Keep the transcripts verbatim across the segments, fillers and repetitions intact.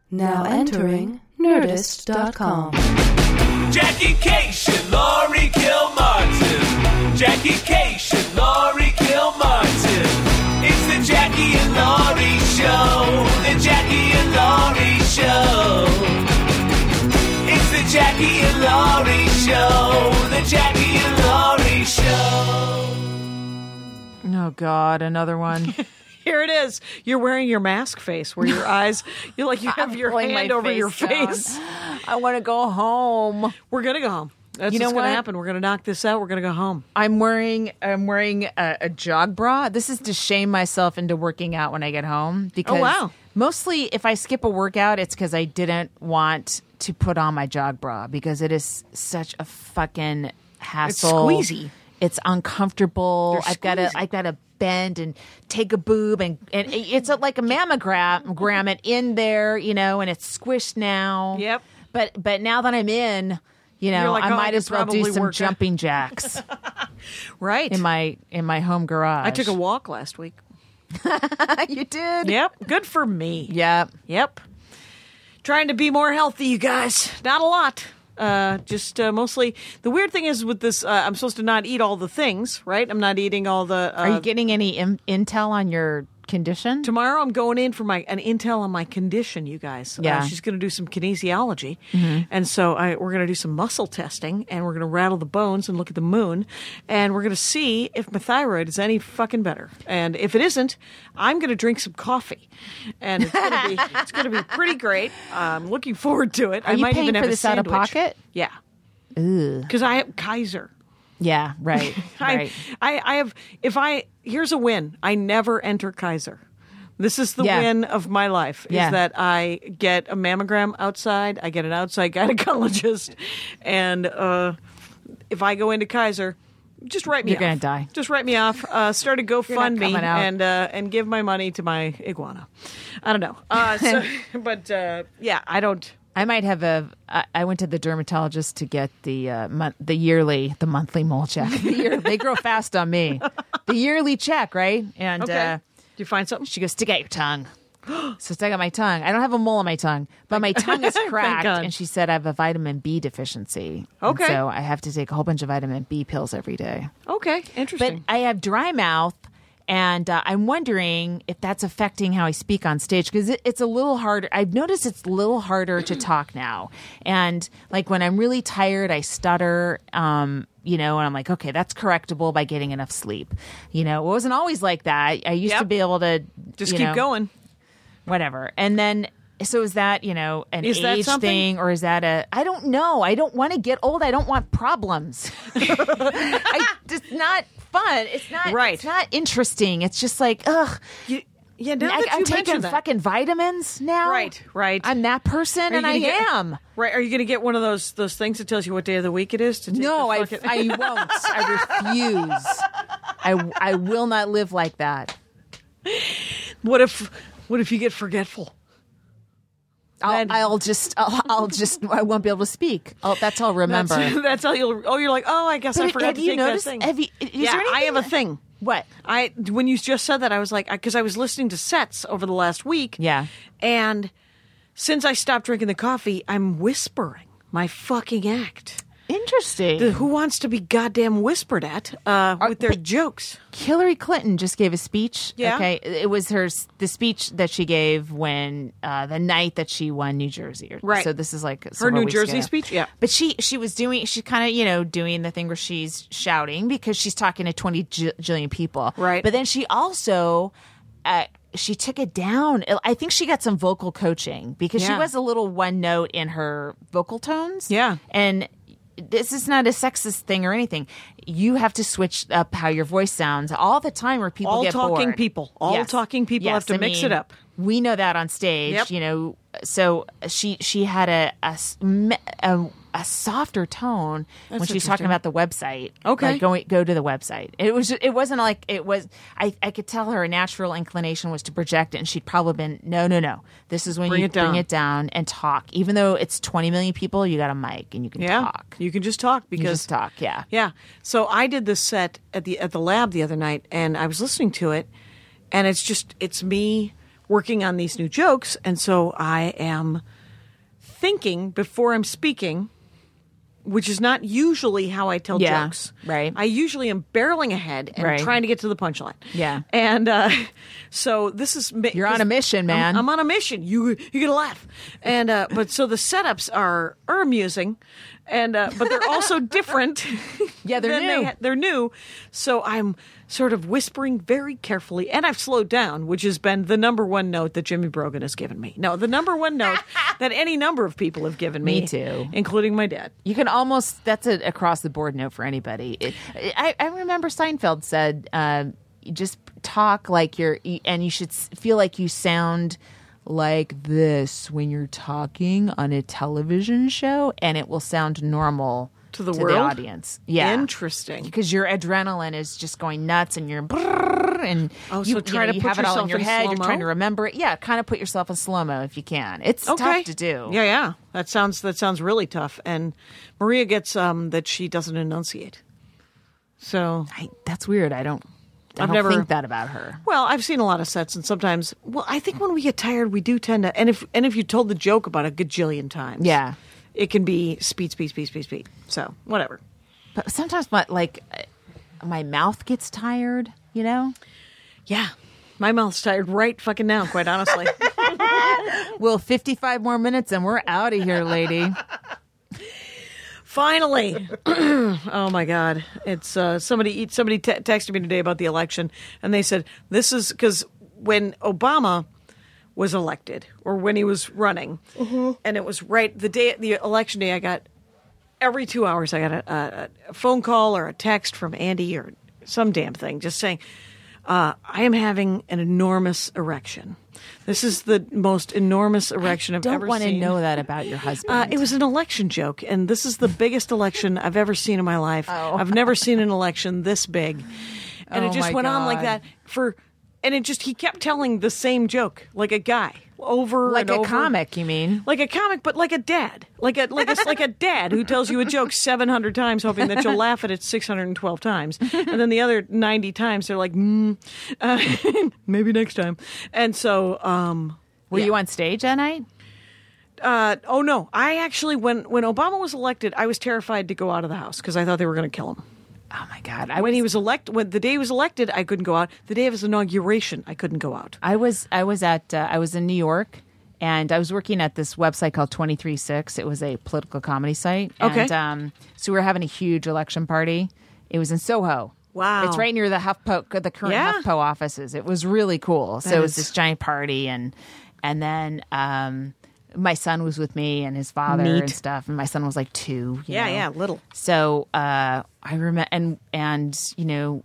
Now entering Nerdist dot com. Jackie Cation, Laurie Kilmartin. Jackie Cation, Laurie Kilmartin. It's the Jackie and Laurie Show. The Jackie and Laurie Show. It's the Jackie and Laurie Show. The Jackie and Laurie Show. Oh, God, another one. Here it is. You're wearing your mask face where your eyes, you're like you have I'm your pulling hand my over your down. face. I want to go home. We're going to go home. That's You know what's going to what? happen. We're going to knock this out. We're going to go home. I'm wearing I'm wearing a, a jog bra. This is to shame myself into working out when I get home. Because Oh, wow. mostly if I skip a workout, it's because I didn't want to put on my jog bra because it is such a fucking hassle. It's squeezy. It's uncomfortable. They're I've got to squeezy. I've got to bend and take a boob and, and it's a, like a mammogram gram it in there, you know, and it's squished now. Yep. But but now that I'm in, you know, You're like, I oh, I might could as well do probably some work out. jumping jacks Right. in my in my home garage. I took a walk last week. You did? Yep. Good for me. Yep. Yep. Trying to be more healthy, you guys. Not a lot. Uh, just uh, mostly. The weird thing is with this, uh, I'm supposed to not eat all the things, right? I'm not eating all the. Uh, Are you getting any in- intel on your condition? Tomorrow I'm going in for my an intel on my condition, you guys. Yeah. Uh, she's going to do some kinesiology. And so I, we're going to do some muscle testing, and we're going to rattle the bones and look at the moon, and we're going to see if my thyroid is any fucking better. And if it isn't, I'm going to drink some coffee. And it's going to be it's going to be pretty great. I'm looking forward to it. Are I you might paying even for have a this out of sandwich. pocket? Yeah. Ugh. Because I have Kaiser. Yeah, right. right. I, I, I have, if I, here's a win. I never enter Kaiser. This is the Yeah. win of my life, is Yeah. that I get a mammogram outside, I get an outside gynecologist, and uh, if I go into Kaiser, just write me You're off. gonna die. Just write me off. Uh, start a GoFundMe coming out. and uh, and give my money to my iguana. I don't know. Uh, so, but uh, yeah, I don't. I might have a. I, I went to the dermatologist to get the uh, mon- the yearly, the monthly mole check. The year, they grow fast on me. The yearly check, right? And Okay. uh, Do you find something? she goes, "Stick out your tongue." So stick out my tongue. I don't have a mole on my tongue, but my tongue is cracked. God. And she said I have a vitamin B deficiency. And Okay. so I have to take a whole bunch of vitamin B pills every day. Okay, But interesting. I have dry mouth, and uh, I'm wondering if that's affecting how I speak on stage because it, it's a little harder. I've noticed it's a little harder to talk now. And like when I'm really tired, I stutter. Um, you know, and I'm like, okay, that's correctable by getting enough sleep. You know, it wasn't always like that. I used to Yep. be able to Just you keep know, going. whatever. And then, so is that, you know, an Is that age something? thing or is that a, I don't know. I don't want to get old. I don't want problems. I, it's not fun. It's not, Right. it's not interesting. It's just like, ugh. You, yeah, now I, that you I'm taking mention that. fucking vitamins now. Right, right. I'm that person you and I gonna get- am. Right? Are you going to get one of those those things that tells you what day of the week it is? To take No, the I, fucking- I won't. I refuse. I, I will not live like that. What if what if you get forgetful? I'll, Then- I'll just, I'll, I'll just, I won't be able to speak. Oh, that's all I'll remember. That's, that's how you'll. Oh, you're like, oh, I guess But I forgot have to you take noticed? that thing. Have you? Is yeah, there anything I have a that- thing. What? I when you just said that, I was like, because I was listening to sets over the last week. Yeah. And since I stopped drinking the coffee, I'm whispering my fucking act. Interesting. The- Who wants to be goddamn whispered at uh, with their but- jokes? Hillary Clinton just gave a speech. Yeah. Okay. It was her the speech that she gave when uh, the night that she won New Jersey. Or- Right. So this is like Her several New weeks Jersey ago. speech? Yeah. But she she was doing she kind of you know doing the thing where she's shouting because she's talking to twenty j- jillion people. Right. But then she also. Uh, she took it down. I think she got some vocal coaching because she Yeah. was a little one note in her vocal tones. Yeah. And this is not a sexist thing or anything. You have to switch up how your voice sounds all the time or people All get talking bored. people. All Yes. talking people Yes, have to I mix mean, it up. We know that on stage, Yep. you know. So she she had a a, s- me- a, a softer tone when That's she was talking interesting. about the website. Okay. Like go go to the website. It was it wasn't like it was. I, I could tell her natural inclination was to project it, and she'd probably been no no no. This is when Bring you it down. bring it down and talk. Even though it's twenty million people, you got a mic and you can Yeah. talk. You can just talk You because just talk. Yeah. Yeah. So I did this set at the at the lab the other night, and I was listening to it, and it's just it's me working on these new jokes, and so I am thinking before I'm speaking, which is not usually how I tell Yeah, jokes. right. I usually am barreling ahead and Right. trying to get to the punchline. Yeah. And uh, so this is ma- You're on a mission, man. I'm, I'm on a mission. You you're gonna laugh. And uh, but so the setups are are amusing, and uh, but they're also different. Yeah, they're than new. They, they're new. So I'm sort of whispering very carefully, and I've slowed down, which has been the number one note that Jimmy Brogan has given me. No, the number one note that any number of people have given me, Me too. including my dad. You can almost, that's an across the board note for anybody. It, I, I remember Seinfeld said, uh, you just talk like you're, and you should s- feel like you sound like this when you're talking on a television show, and it will sound normal To the to world? the audience. Yeah. Interesting. Because your adrenaline is just going nuts, and you're brrrr, and Oh, you, so you try know, to you put have it all in yourself your in head. You're slow-mo? trying to remember it. Yeah, kind of put yourself in slow mo if you can. It's Okay. tough to do. Yeah, yeah. That sounds that sounds really tough. And Maria gets um that she doesn't enunciate. So I, that's weird. I don't. I I've don't never- think that about her. well, I've seen a lot of sets, and sometimes, well, I think when we get tired, we do tend to. And if and if you told the joke about a gajillion times, Yeah. it can be speed, speed, speed, speed, speed. So whatever. But sometimes my like uh, my mouth gets tired, you know? Yeah, my mouth's tired right fucking now. Quite honestly. Well, fifty-five more minutes and we're out of here, lady. Finally. Oh my God. It's uh, somebody somebody te- texted me today about the election, and they said this is because when Obama was elected, or when he was running, and it was right the day the election day, I got every two hours I got a, a, a phone call or a text from Andy or some damn thing just saying, uh, I am having an enormous erection. This is the most enormous erection I've Don't ever want to seen. know that about your husband. Uh, it was an election joke, and this is the biggest election I've ever seen in my life. Oh. I've never seen an election this big, and Oh it just my went on like God. that for. And it just he kept telling the same joke like a guy over like and a over. comic, you mean? Like a comic, but like a dad, like a like a like a dad who tells you a joke seven hundred times, hoping that you'll laugh at it six hundred and twelve times, and then the other ninety times they're like, mm, uh, maybe next time. And so, um, Were yeah. you on stage that night? Uh, oh no! I actually, when when Obama was elected, I was terrified to go out of the house because I thought they were going to kill him. Oh my God. I When was, he was elected, when the day he was elected, I couldn't go out. The day of his inauguration, I couldn't go out. I was I was at uh, I was in New York, and I was working at this website called twenty-three six. It was a political comedy site. Okay. And um, so we were having a huge election party. It was in Soho. Wow. It's right near the HuffPo, the current Yeah. HuffPo offices. It was really cool. So That it was is- this giant party, and and then um, my son was with me and his father Neat. and stuff. And my son was like two. you Yeah, know. yeah, little. So uh, I remember, and and you know,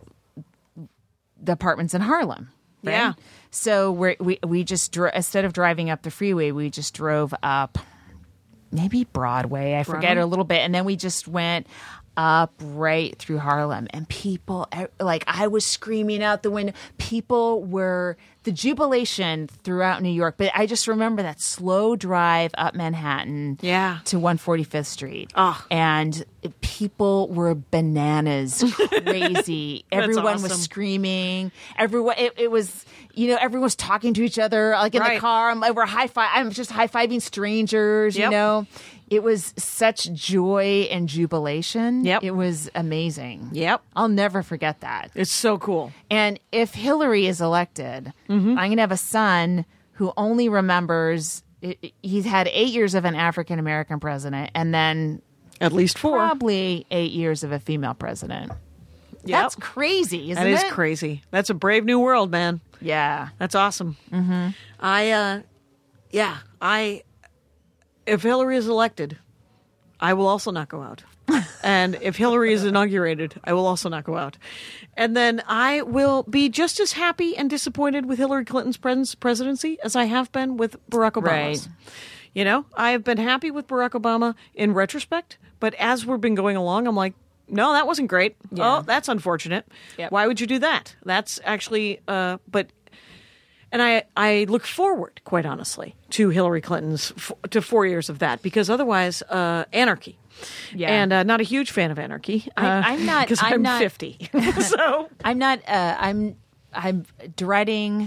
the apartments in Harlem. Right? Yeah. So we're, we we just dro- instead of driving up the freeway, we just drove up, maybe Broadway. I forget Broadway? a little bit, and then we just went up right through Harlem, and people eh, like I was screaming out the window. People were the jubilation throughout New York, but I just remember that slow drive up Manhattan, Yeah. to one forty-fifth Street, Ah. and people were bananas, crazy. Everyone was awesome. screaming. Everyone, it, it was, you know, everyone was talking to each other, like in Right. the car. I'm, we're high five. I'm just high fiving strangers. You Yep. know, it was such joy and jubilation. Yep. It was amazing. Yep. I'll never forget that. It's so cool. And if Hillary is elected, Mm-hmm. I'm going to have a son who only remembers. He's had eight years of an African American president, and then At least four. probably eight years of a female president. Yep. That's crazy, isn't That is it? crazy. That's a brave new world, man. Yeah. That's awesome. Mm-hmm. I, uh, yeah, I, if Hillary is elected, I will also not go out. And if Hillary is inaugurated, I will also not go out. And then I will be just as happy and disappointed with Hillary Clinton's pres- presidency as I have been with Barack Obama's. Right. You know, I have been happy with Barack Obama in retrospect, but as we've been going along, I'm like, no, that wasn't great. Yeah. Oh, that's unfortunate. Yep. Why would you do that? That's actually, uh, but, and I, I look forward, quite honestly, to Hillary Clinton's, f- to four years of that, because otherwise, uh, anarchy. Yeah. And uh, not a huge fan of anarchy. Uh, I- I'm not- because I'm I'm not- fifty. So, I'm not. Uh, I'm. I'm dreading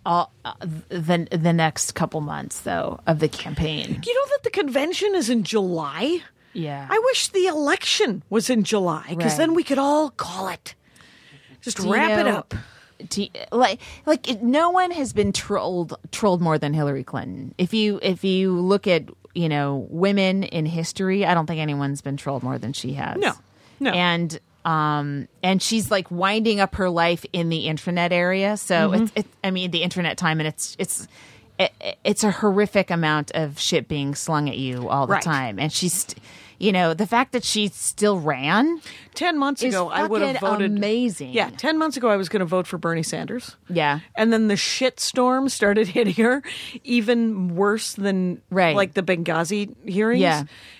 all uh, the the next couple months though of the campaign. You know that the convention is in July? Yeah. I wish the election was in July because Right. then we could all call it. Just Do you wrap it know- up. do- like like it, no one has been trolled trolled more than Hillary Clinton. If you if you look at, you know, women in history, I don't think anyone's been trolled more than she has. No. No. And um and she's like winding up her life in the internet area. So Mm-hmm. it's it, I mean the internet time, and it's it's it, it's a horrific amount of shit being slung at you all the Right. time. And she's, you know, the fact that she still ran. Ten months Is ago, I would have fucking voted. amazing. Yeah, ten months ago, I was going to vote for Bernie Sanders. Yeah. And then the shit storm started hitting her, even worse than Right. like the Benghazi hearings. Yeah.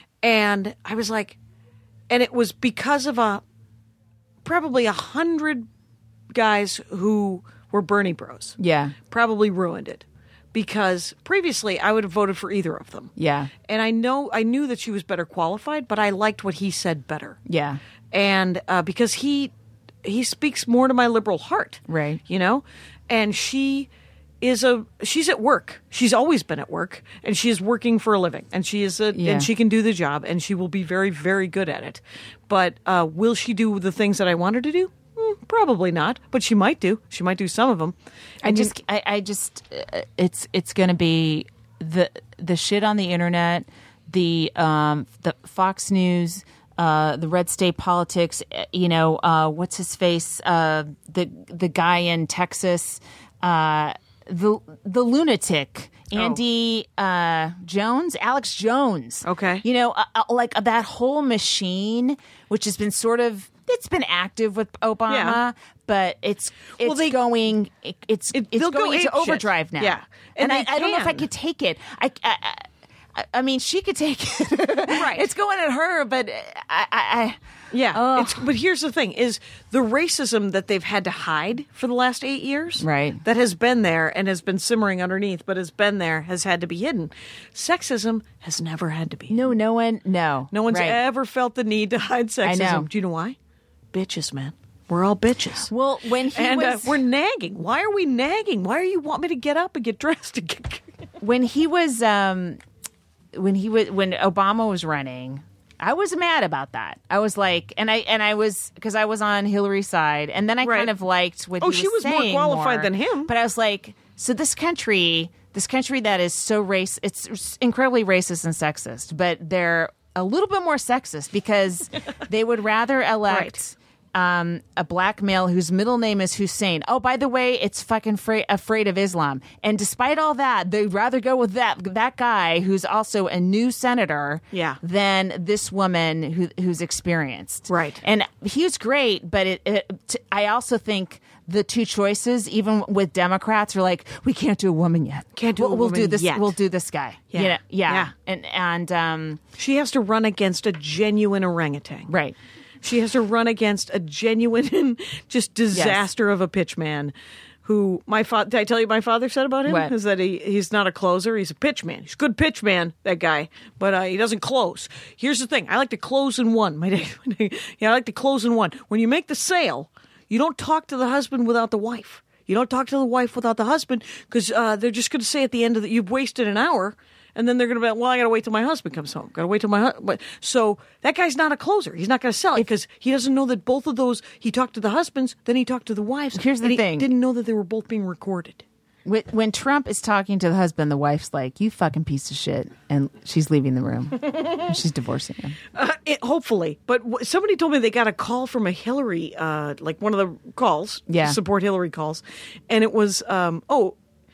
And I was like, and it was because of a probably a hundred guys who were Bernie bros. Yeah. Probably ruined it. Because previously I would have voted for either of them. Yeah. And I know I knew that she was better qualified, but I liked what he said better. Yeah. And uh, because he he speaks more to my liberal heart, Right. You know, and she is a she's at work. She's always been at work, and she is working for a living, and she is a Yeah. and she can do the job, and she will be very very good at it. But uh, will she do the things that I want her to do? Hmm, probably not, but she might do. She might do some of them. I just, I, I just, uh, it's, it's going to be the, the shit on the internet, the, um, the Fox News, uh, the red state politics. uh, You know, uh, what's his face? Uh, the, the guy in Texas, uh, the, the lunatic. Andy uh, Jones, Alex Jones. Okay. You know, uh, uh, like uh, that whole machine, which has been sort of, it's been active with Obama, Yeah. but it's it's Well, they- going it, it's It- it's they'll go going into apeshit. overdrive now. Yeah. and, And I, they I don't know if I can. could take it. I I, I, I mean, she could take it. Right. It's going at her, but I, I, I Yeah, Ugh. it's, but here's the thing: is the racism that they've had to hide for the last eight years, Right. That has been there and has been simmering underneath, but has been there, has had to be hidden. Sexism has never had to be. no, no one, no, No one's right. ever felt the need to hide sexism. know. Do you know why? Bitches, man. We're all bitches. Well, when he and was uh, we're nagging. Why are we nagging? Why are you want me to get up and get dressed? And get... when he was um when he was when Obama was running, I was mad about that. I was like, and I and I was because I was on Hillary's side, and then I Right. kind of liked what Oh, he she was more saying qualified more. than him. But I was like, so this country, this country that is so race, it's incredibly racist and sexist, but they're a little bit more sexist because they would rather elect. Um, a black male whose middle name is Hussein. Oh, by the way, it's fucking fra- afraid of Islam. And despite all that, they'd rather go with that that guy who's also a new senator Yeah. than this woman who, who's experienced. Right. And he was great, but it, it, t- I also think the two choices, even with Democrats, are like, we can't do a woman yet. Can't do we'll, a we'll do woman this. yet. We'll do this guy. Yeah. You know, yeah. Yeah. And and um, She has to run against a genuine orangutan. right. She has to run against a genuine, just disaster of a pitchman. Who my father? Did I tell you my father said about him? What? Is that he he's not a closer? He's a pitchman. He's a good pitchman, that guy, but uh, he doesn't close. Here's the thing: I like to close in one. My dad, yeah, I like to close in one. When you make the sale, you don't talk to the husband without the wife. You don't talk to the wife without the husband because uh, they're just going to say at the end of the you've wasted an hour. And then they're going to be like, well, I got to wait till my husband comes home. Got to wait till my husband. So that guy's not a closer. He's not going to sell it because he doesn't know that both of those, he talked to the husbands, then he talked to the wives. Here's the and he thing. didn't know that they were both being recorded. When, when Trump is talking to the husband, the wife's like, you fucking piece of shit. And she's leaving the room. And she's divorcing him. Uh, it, hopefully. But w- somebody told me they got a call from a Hillary, uh, like one of the calls, Yeah. support Hillary calls. And it was, um, oh,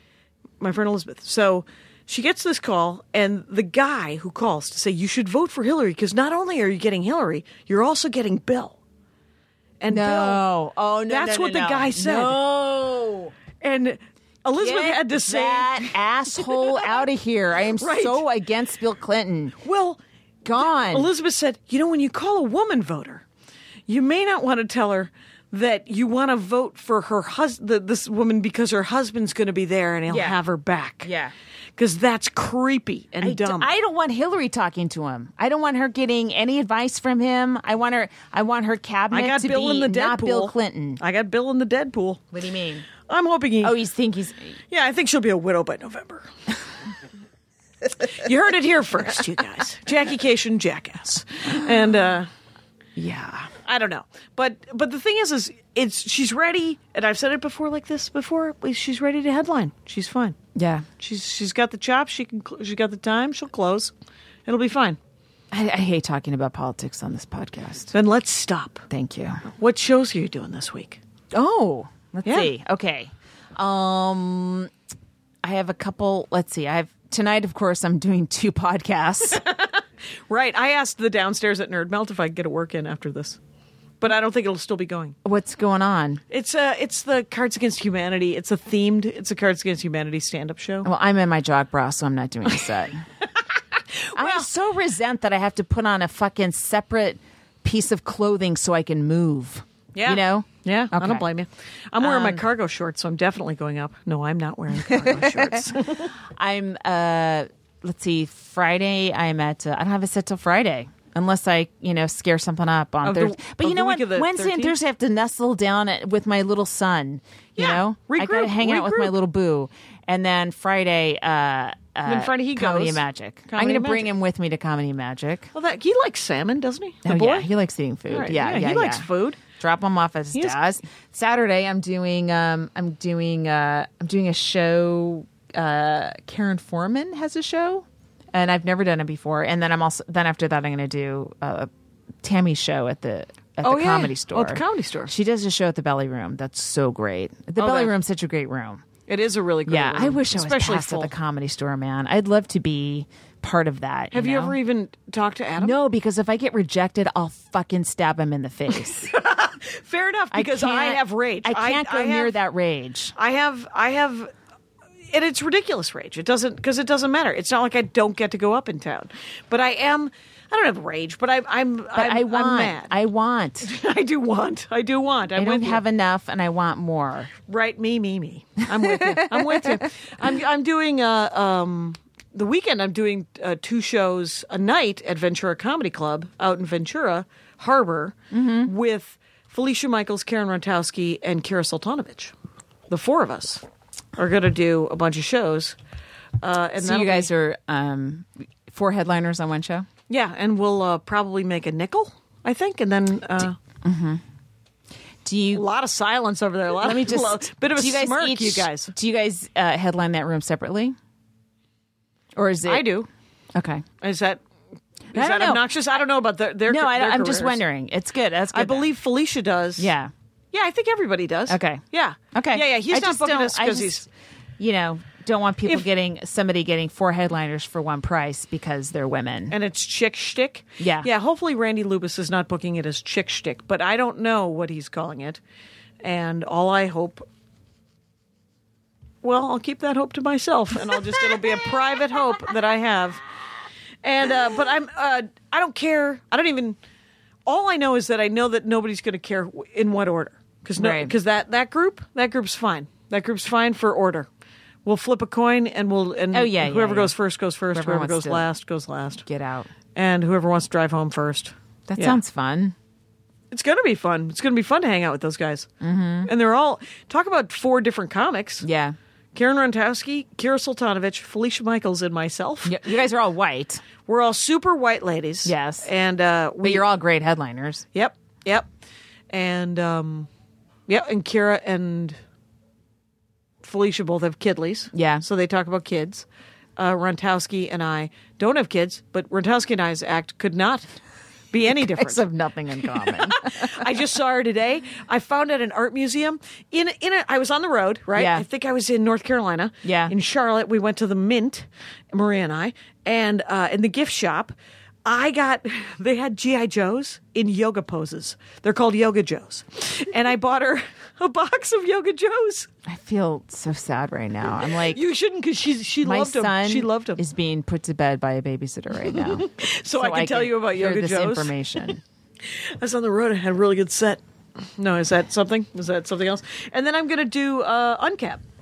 my friend Elizabeth. So she gets this call, and the guy who calls to say, you should vote for Hillary because not only are you getting Hillary, you're also getting Bill. And Bill, Oh, no. that's no, what no, the no. guy said. No. And Elizabeth Get had to say, that asshole out of here. I am Right. so against Bill Clinton. well, Gone. Elizabeth said, you know, when you call a woman voter, you may not want to tell her that you want to vote for her hus- the, this woman because her husband's going to be there and he'll Yeah. have her back. Yeah. because that's creepy and I, d- dumb. I don't want Hillary talking to him. I don't want her getting any advice from him. I want her. I want her cabinet I got to Bill be in the not Deadpool. Bill Clinton. I got Bill in the Deadpool. What do you mean? I'm hoping he. Oh, you think he's? Yeah, I think she'll be a widow by November. You heard it here first, you guys. Jackie Cation, jackass, and uh, Yeah. I don't know, but but the thing is, is it's she's ready, and I've said it before like this before. She's ready to headline. She's fine. Yeah. She's she's got the chops. She can. cl- She got the time. She'll close. It'll be fine. I, I hate talking about politics on this podcast. Then let's stop. Thank you. What shows are you doing this week? Oh, let's Yeah. see. Okay. Um, I have a couple. Let's see. I have tonight. Of course, I'm doing two podcasts. Right. I asked the downstairs at Nerd Melt if I could get a work in after this, but I don't think it'll still be going. What's going on? It's uh it's the Cards Against Humanity. It's a themed. It's a Cards Against Humanity stand-up show. Well, I'm in my jog bra, so I'm not doing a set. I so resent that I have to put on a fucking separate piece of clothing so I can move. Yeah. You know? Yeah, I Okay. don't blame you. I'm wearing my Um, cargo shorts, so I'm definitely going up. No, I'm not wearing cargo shorts. I'm, uh, let's see, Friday, I'm at, uh, I don't have a set till Friday. Unless I, you know, scare something up on Of the- Thursday. But of you the know week what? of the Wednesday and thirteenth? Thursday I have to nestle down at, with my little son. You Yeah, know? I got to regroup, hang out with my regroup. little boo. And then Friday, uh, uh, then Friday he Comedy goes. and Magic. I'm Comedy going to and bring Magic. him with me to Comedy and Magic. Well, that he likes salmon, doesn't he? The Oh, boy. yeah, he likes eating food. Right, Yeah, yeah, yeah, he likes yeah. food. Drop him off at his He is- dad's. Saturday, I'm doing, um, I'm doing, uh, I'm doing a show. Uh, Karen Foreman has a show, and I've never done it before. And then I'm also, then after that, I'm going to do uh, Tammy's show at the at Oh, the yeah. Comedy Oh, Store. at the Comedy Store. She does a show at the Belly Room. That's so great. The Oh, Belly that- Room's such a great room. It is a really great Yeah, I room, wish I was especially past full. at the Comedy Store, man. I'd love to be part of that. Have you, know? ever even talked to Adam? No, because if I get rejected, I'll fucking stab him in the face. Fair enough, because I, can't- have rage. I can't go I near have, that rage. I have, I have, and it's ridiculous rage. It doesn't, because it doesn't matter. It's not like I don't get to go up in town, but I am. I don't have rage, but I, I'm. But I'm, I want. I'm mad. I want. I do want. I do want. I'm I don't with have you. enough, and I want more. Right, me, me, me. I'm with you. I'm with you. I'm. I'm doing. Uh, um, the weekend. I'm doing uh, two shows a night at Ventura Comedy Club out in Ventura Harbor Mm-hmm. with Felicia Michaels, Karen Rontowski, and Kira Sultanovich. The four of us are going to do a bunch of shows. Uh, and So that'll you guys be- are um, four headliners on one show. yeah, and we'll uh, probably make a nickel, I think, and then. Uh, Do a you? lot of silence over there. A lot Let me of, just. bit of a do you guys smirk, each, you guys. Do you guys uh, headline that room separately, or is it? I do. Okay. Is that is don't that know. obnoxious? I don't know about their. their No, I their don't, I'm just careers. wondering. It's good. That's good. I believe Felicia does. Yeah. Yeah, I think everybody does. Okay. Yeah. Okay. Yeah, yeah. He's I not just booking don't- us I because just, he's. You know, don't want people If- getting somebody getting four headliners for one price because they're women. And it's chick shtick. Yeah. Yeah. Hopefully, Randy Lubis is not booking it as chick shtick, but I don't know what he's calling it. And all I hope. Well, I'll keep that hope to myself, and I'll just it'll be a private hope that I have. And uh, but I'm uh, I don't care. I don't even. All I know is that I know that nobody's going to care in what order because no, Right. because that that group that group's fine. That group's fine for order. We'll flip a coin and we'll and Oh, yeah, whoever yeah, goes yeah. first goes first. Whoever Whoever, wants goes to- last goes last. Get out. And whoever wants to drive home first. That Yeah. sounds fun. It's going to be fun. It's going to be fun to hang out with those guys. Mm-hmm. And they're all talk about four different comics. Yeah. Karen Rontowski, Kira Sultanovich, Felicia Michaels, and myself. Y- You guys are all white, We're all super white ladies. Yes. And uh, we but you're all great headliners. Yep, yep. And um, yep, and Kira and Felicia both have kidleys. Yeah. So they talk about kids. Uh, Rontowski and I don't have kids, but Rontowski and I's act could not be any different. Guys have nothing in common. I just saw her today. I found at an art museum. In in a, I was on the road, right? Yeah. I think I was in North Carolina. Yeah. In Charlotte, we went to the Mint, Maria and I, and uh, in the gift shop, I got. They had G I Joes in yoga poses. They're called Yoga Joes, and I bought her a box of Yoga Joes. I feel so sad right now. I'm like, You shouldn't, because she she my loved son them. She loved them. is being put to bed by a babysitter right now. so, I can tell you about hear Yoga this Joes. information. I was on the road. I had a really good set. No, is that something? Is that something else? And then I'm going to do uh, Uncap.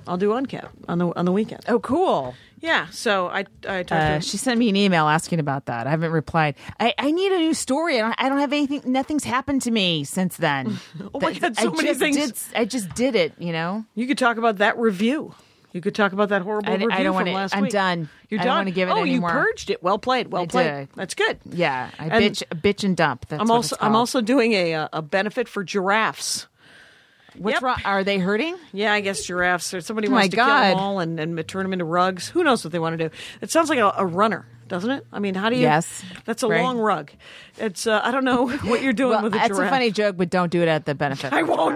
I'll do uncap on the on the weekend. Oh, cool. Yeah, so I I talked Uh, to she sent me an email asking about that. I haven't replied. I, I need a new story. I don't, I don't have anything. Nothing's happened to me since then. Oh my God, so I many just things. Did, I just did it, you know? You could talk about that review. You could talk about that horrible I- I review don't from wanna- last I'm week. done. You're I done. don't wanna give it oh, anymore. you purged it. Well played. Well I played. did. That's good. Yeah. I And bitch, bitch and dump. That's I'm what also it's I'm called. also doing a uh, a benefit for giraffes. What's Yep. wrong? Are they hurting? Yeah, I guess giraffes. Or somebody Oh wants my to kill God. them all and, and turn them into rugs. Who knows what they want to do? It sounds like a, a runner, doesn't it? I mean, how do you? Yes. That's a Right. long rug. It's uh, I don't know what you're doing Well, with a that's giraffe. a funny joke, but don't do it at the benefit. I for won't.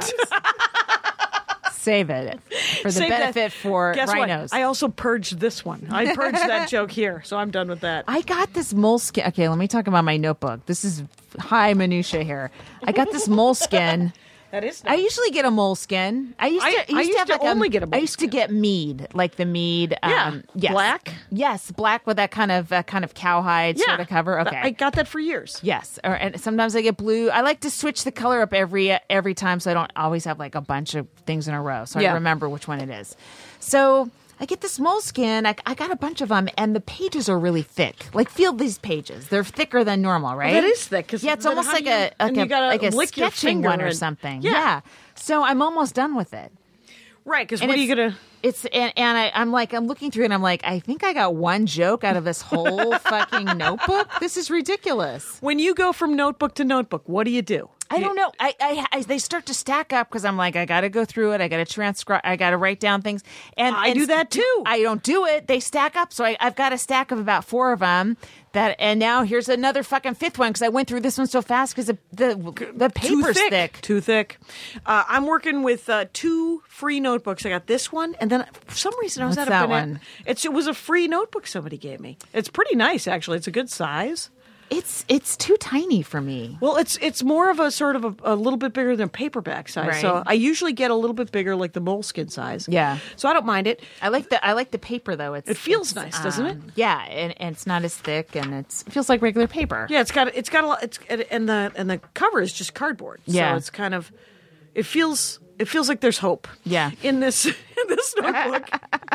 giraffes. Save it for the Save that. benefit for Guess rhinos. what? I also purged this one. I purged that joke here, so I'm done with that. I got this moleskin. Okay, let me talk about my notebook. This is high minutia here. I got this moleskin. That is. I usually get a moleskin. I used to. I- I used, I to, used have to like only a, get a I used to moleskin. get mead, like the mead. Yeah. Um, yes. Black? Yes, black with that kind of uh, kind of cowhide sort of cover. Okay. I got that for years. Yes, or, and sometimes I get blue. I like to switch the color up every every time, so I don't always have like a bunch of things in a row. So Yeah. I remember which one it is. So I get this moleskin. I, I got a bunch of them, and the pages are really thick. Like, feel these pages; they're thicker than normal, right? that is thick, 'cause yeah, it's then almost how like do you- a and like you a gotta like a lick your sketching finger one or and- something. Yeah. So I'm almost done with it. Right, because And what are you it's- gonna? It's and, and I, I'm like I'm looking through it and I'm like I think I got one joke out of this whole fucking notebook. This is ridiculous. When you go from notebook to notebook, what do you do? I don't know. I, I, I they start to stack up because I'm like I got to go through it. I got to transcribe. I got to write down things. And I and do that too. I don't do it. They stack up. So I, I've got a stack of about four of them. That and now here's another fucking fifth one because I went through this one so fast because the the, the Too paper's thick. thick. Too thick. Uh, I'm working with uh, two free notebooks. I got this one, and then for some reason I was What's at a that banana- one? It's it was a free notebook somebody gave me. It's pretty nice actually. It's a good size. It's it's too tiny for me. Well, it's it's more of a sort of a, a little bit bigger than paperback size. Right. So I usually get a little bit bigger, like the moleskin size. Yeah. So I don't mind it. I like the I like the paper though. It's It feels it's, nice, doesn't it? um, Yeah, and, and it's not as thick, and it's, it feels like regular paper. Yeah, it's got it's got a lot. It's and the and the cover is just cardboard. Yeah. So it's kind of it feels it feels like there's hope. Yeah. In this in this notebook.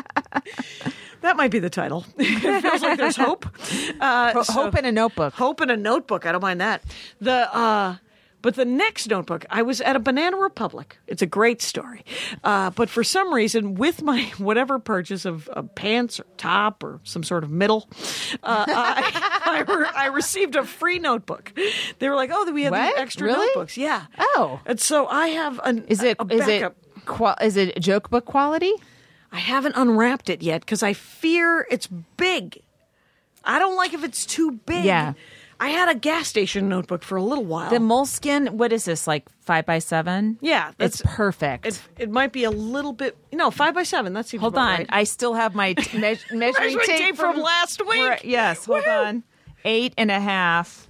That might be the title. It feels like there's hope. Uh, Ho- so- hope in a notebook. Hope in a notebook. I don't mind that. The uh, but the next notebook, I was at a Banana Republic. It's a great story. Uh, but for some reason, with my whatever purchase of, of pants or top or some sort of middle, uh, I, I, re- I received a free notebook. They were like, "Oh, we have What? these extra Really? notebooks." Yeah. Oh. And so I have an. Is it a is it backup. qual- is it joke book quality? I haven't unwrapped it yet because I fear it's big. I don't like if it's too big. Yeah. I had a gas station notebook for a little while. The moleskin. What is this like five by seven? Yeah, it's that's- perfect. It, it might be a little bit, no, five by seven. That seems Hold about on, right. I still have my t- me- measuring Measuring tape, tape from last week. Right, yes, hold Woohoo. on. Eight and a half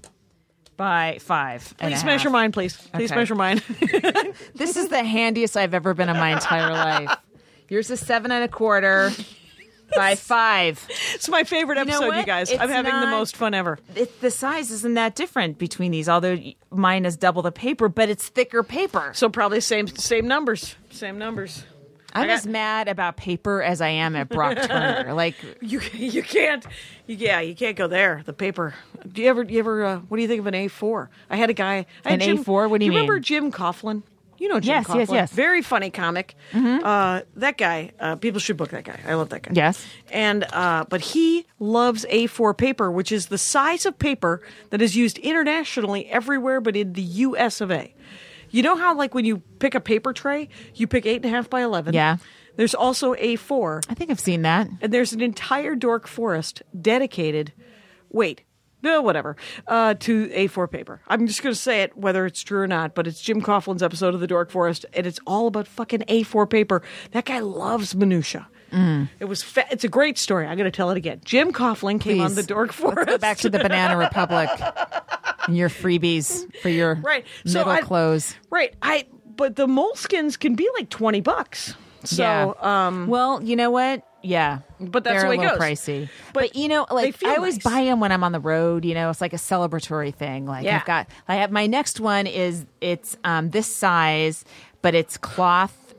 by five. and a Please measure half. mine, please. Please Okay. measure mine. This is the handiest I've ever been in my entire life. Yours is seven and a quarter by five. It's my favorite know episode, you what? guys. It's I'm having the not- most fun ever. It, the size isn't that different between these, although mine is double the paper, but it's thicker paper. So probably same same numbers. Same numbers. I'm I got- as mad about paper as I am at Brock Turner. Like, You you can't. You, yeah, you can't go there. The paper. Do you ever? Do you ever? Uh, what do you think of an A four? I had a guy. I had An Jim- A four? What do you remember mean? Jim Coughlin? You know Jim Yes, Coughlin. yes, yes. Mm-hmm. Very funny comic. Uh, that guy. Uh, people should book that guy. I love that guy. Yes. And uh, but he loves A four paper, which is the size of paper that is used internationally everywhere, but in the U S of A. You know how like when you pick a paper tray, you pick eight and a half by eleven. Yeah. There's also A four. I think I've seen that. And there's an entire dork forest dedicated, wait, no, whatever, uh, to A four paper. I'm just going to say it, whether it's true or not, but it's Jim Coughlin's episode of The Dork Forest, and it's all about fucking A four paper. That guy loves minutia. Mm. It was fa- It's a great story. I'm going to tell it again. Jim Coughlin came on Please. The Dork Forest. Let's go back to the Banana Republic and your freebies for your Right. So middle I- clothes. Right. I. But the moleskins can be like twenty bucks. So, yeah. um, well, you know what? Yeah, But that's they're the way a it little goes. pricey. But But, you know, they like feel I always nice. buy them when I'm on the road. You know, it's like a celebratory thing. Like Yeah. I've got, I have my next one is it's um, this size, but it's cloth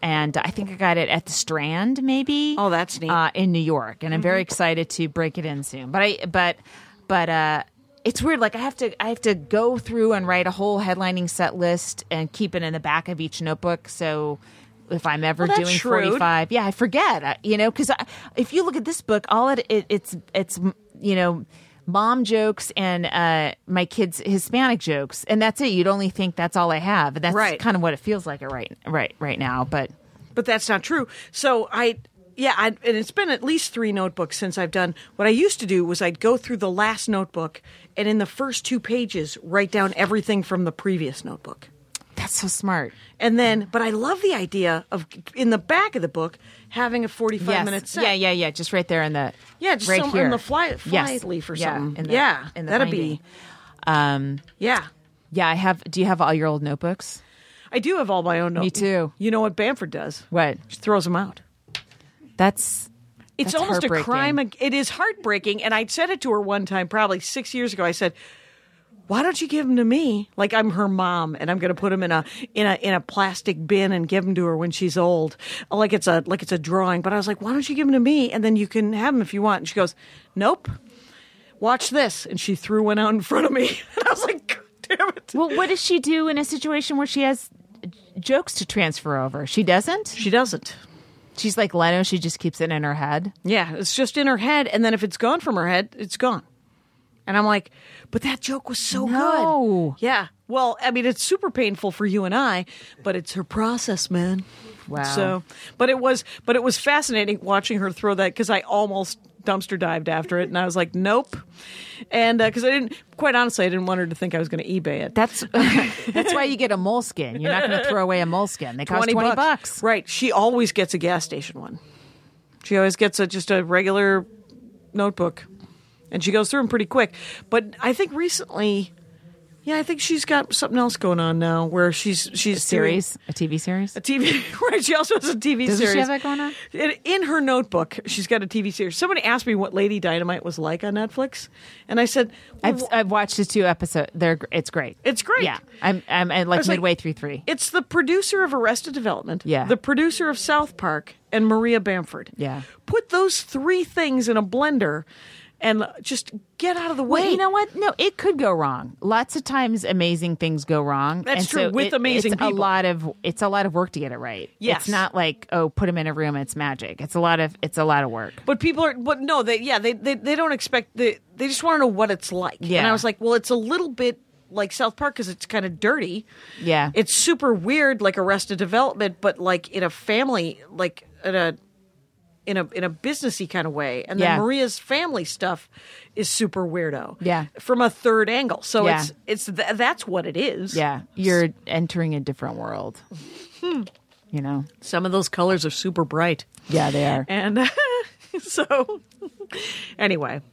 and I think I got it at the Strand, maybe. Oh, that's neat. Uh, in New York, and I'm very excited to break it in soon. But I, but, but uh, it's weird. Like I have to, I have to go through and write a whole headlining set list and keep it in the back of each notebook. So if I'm ever Well, that's doing shrewd. forty-five, yeah, I forget. I, you know, because if you look at this book, all it, it it's it's you know. mom jokes and uh, my kids' Hispanic jokes, and that's it. You'd only think that's all I have, and that's Right. kind of what it feels like right, right, right now. But But that's not true. So I, yeah, I, and it's been at least three notebooks since I've done. What I used to do was I'd go through the last notebook and in the first two pages write down everything from the previous notebook. that's so smart. And then, but I love the idea of in the back of the book having a forty-five Yes. minute set. Yeah, yeah, yeah. Just right there in the Yeah, just right some, here on the fly, fly Yes. leaf or Yeah, something. in the- yeah, in the that'd binding. be. Um, Yeah, yeah, I have. Do you have all your old notebooks? I do have all my own notebooks. too. You know what Bamford does? What? She throws them out. That's It's That's almost a heartbreaking. crime. ag- It is heartbreaking. And I said it to her one time, probably six years ago. I said, "Why don't you give them to me? Like I'm her mom, and I'm going to put them in a in a in a plastic bin and give them to her when she's old, like it's a like it's a drawing." But I was like, "Why don't you give them to me, and then you can have them if you want?" And she goes, "Nope. Watch this." And she threw one out in front of me, and I was like, "God damn it!" well. What does she do in a situation where she has jokes to transfer over? She doesn't. She doesn't. She's like Leno. She just keeps it in her head. Yeah, it's just in her head, and then if it's gone from her head, it's gone. And I'm like, but that joke was so No. good. Yeah. Well, I mean, it's super painful for you and I, but it's her process, man. Wow. So, but it was, but it was fascinating watching her throw that because I almost dumpster dived after it, and I was like, nope. And because I didn't, quite honestly, I didn't want her to think I was going to eBay it. That's that's why you get a moleskin. You're not going to throw away a moleskin. They cost twenty bucks. Right. She always gets a gas station one. She always gets a just a regular notebook. And she goes through them pretty quick. But I think recently, yeah, I think she's got something else going on now where she's she's A series, a T V series. doing a T V. Right, she also has a T V Doesn't series. she have that going on? In, in her notebook, she's got a T V series. Somebody asked me what Lady Dynamite was like on Netflix, and I said, well, I've I've watched the two episodes. They're gr- it's great. It's great. Yeah, I'm I'm at like was like- midway through three. it's the producer of Arrested Development, Yeah. the producer of South Park, and Maria Bamford. Yeah. Put those three things in a blender and just get out of the way. Well, you know what? No, it could go wrong. Lots of times, amazing things go wrong. That's and true, so with it- amazing it's people. A lot of it's a lot of work to get it right. Yes. It's not like oh, put them in a room, and it's magic. It's a lot of it's a lot of work. But people are, but no, they, yeah, they, they, they don't expect, they, they just want to know what it's like. Yeah. And I was like, well, it's a little bit like South Park because it's kind of dirty. Yeah. It's super weird, like Arrested Development, but like in a family, like in a, in a, in a businessy kind of way. And then Yeah. Maria's family stuff is super weirdo. Yeah. From a third angle. So Yeah. it's, it's, th- that's what it is. Yeah, you're entering a different world. You know. Some of those colors are super bright. Yeah, they are. And so, anyway,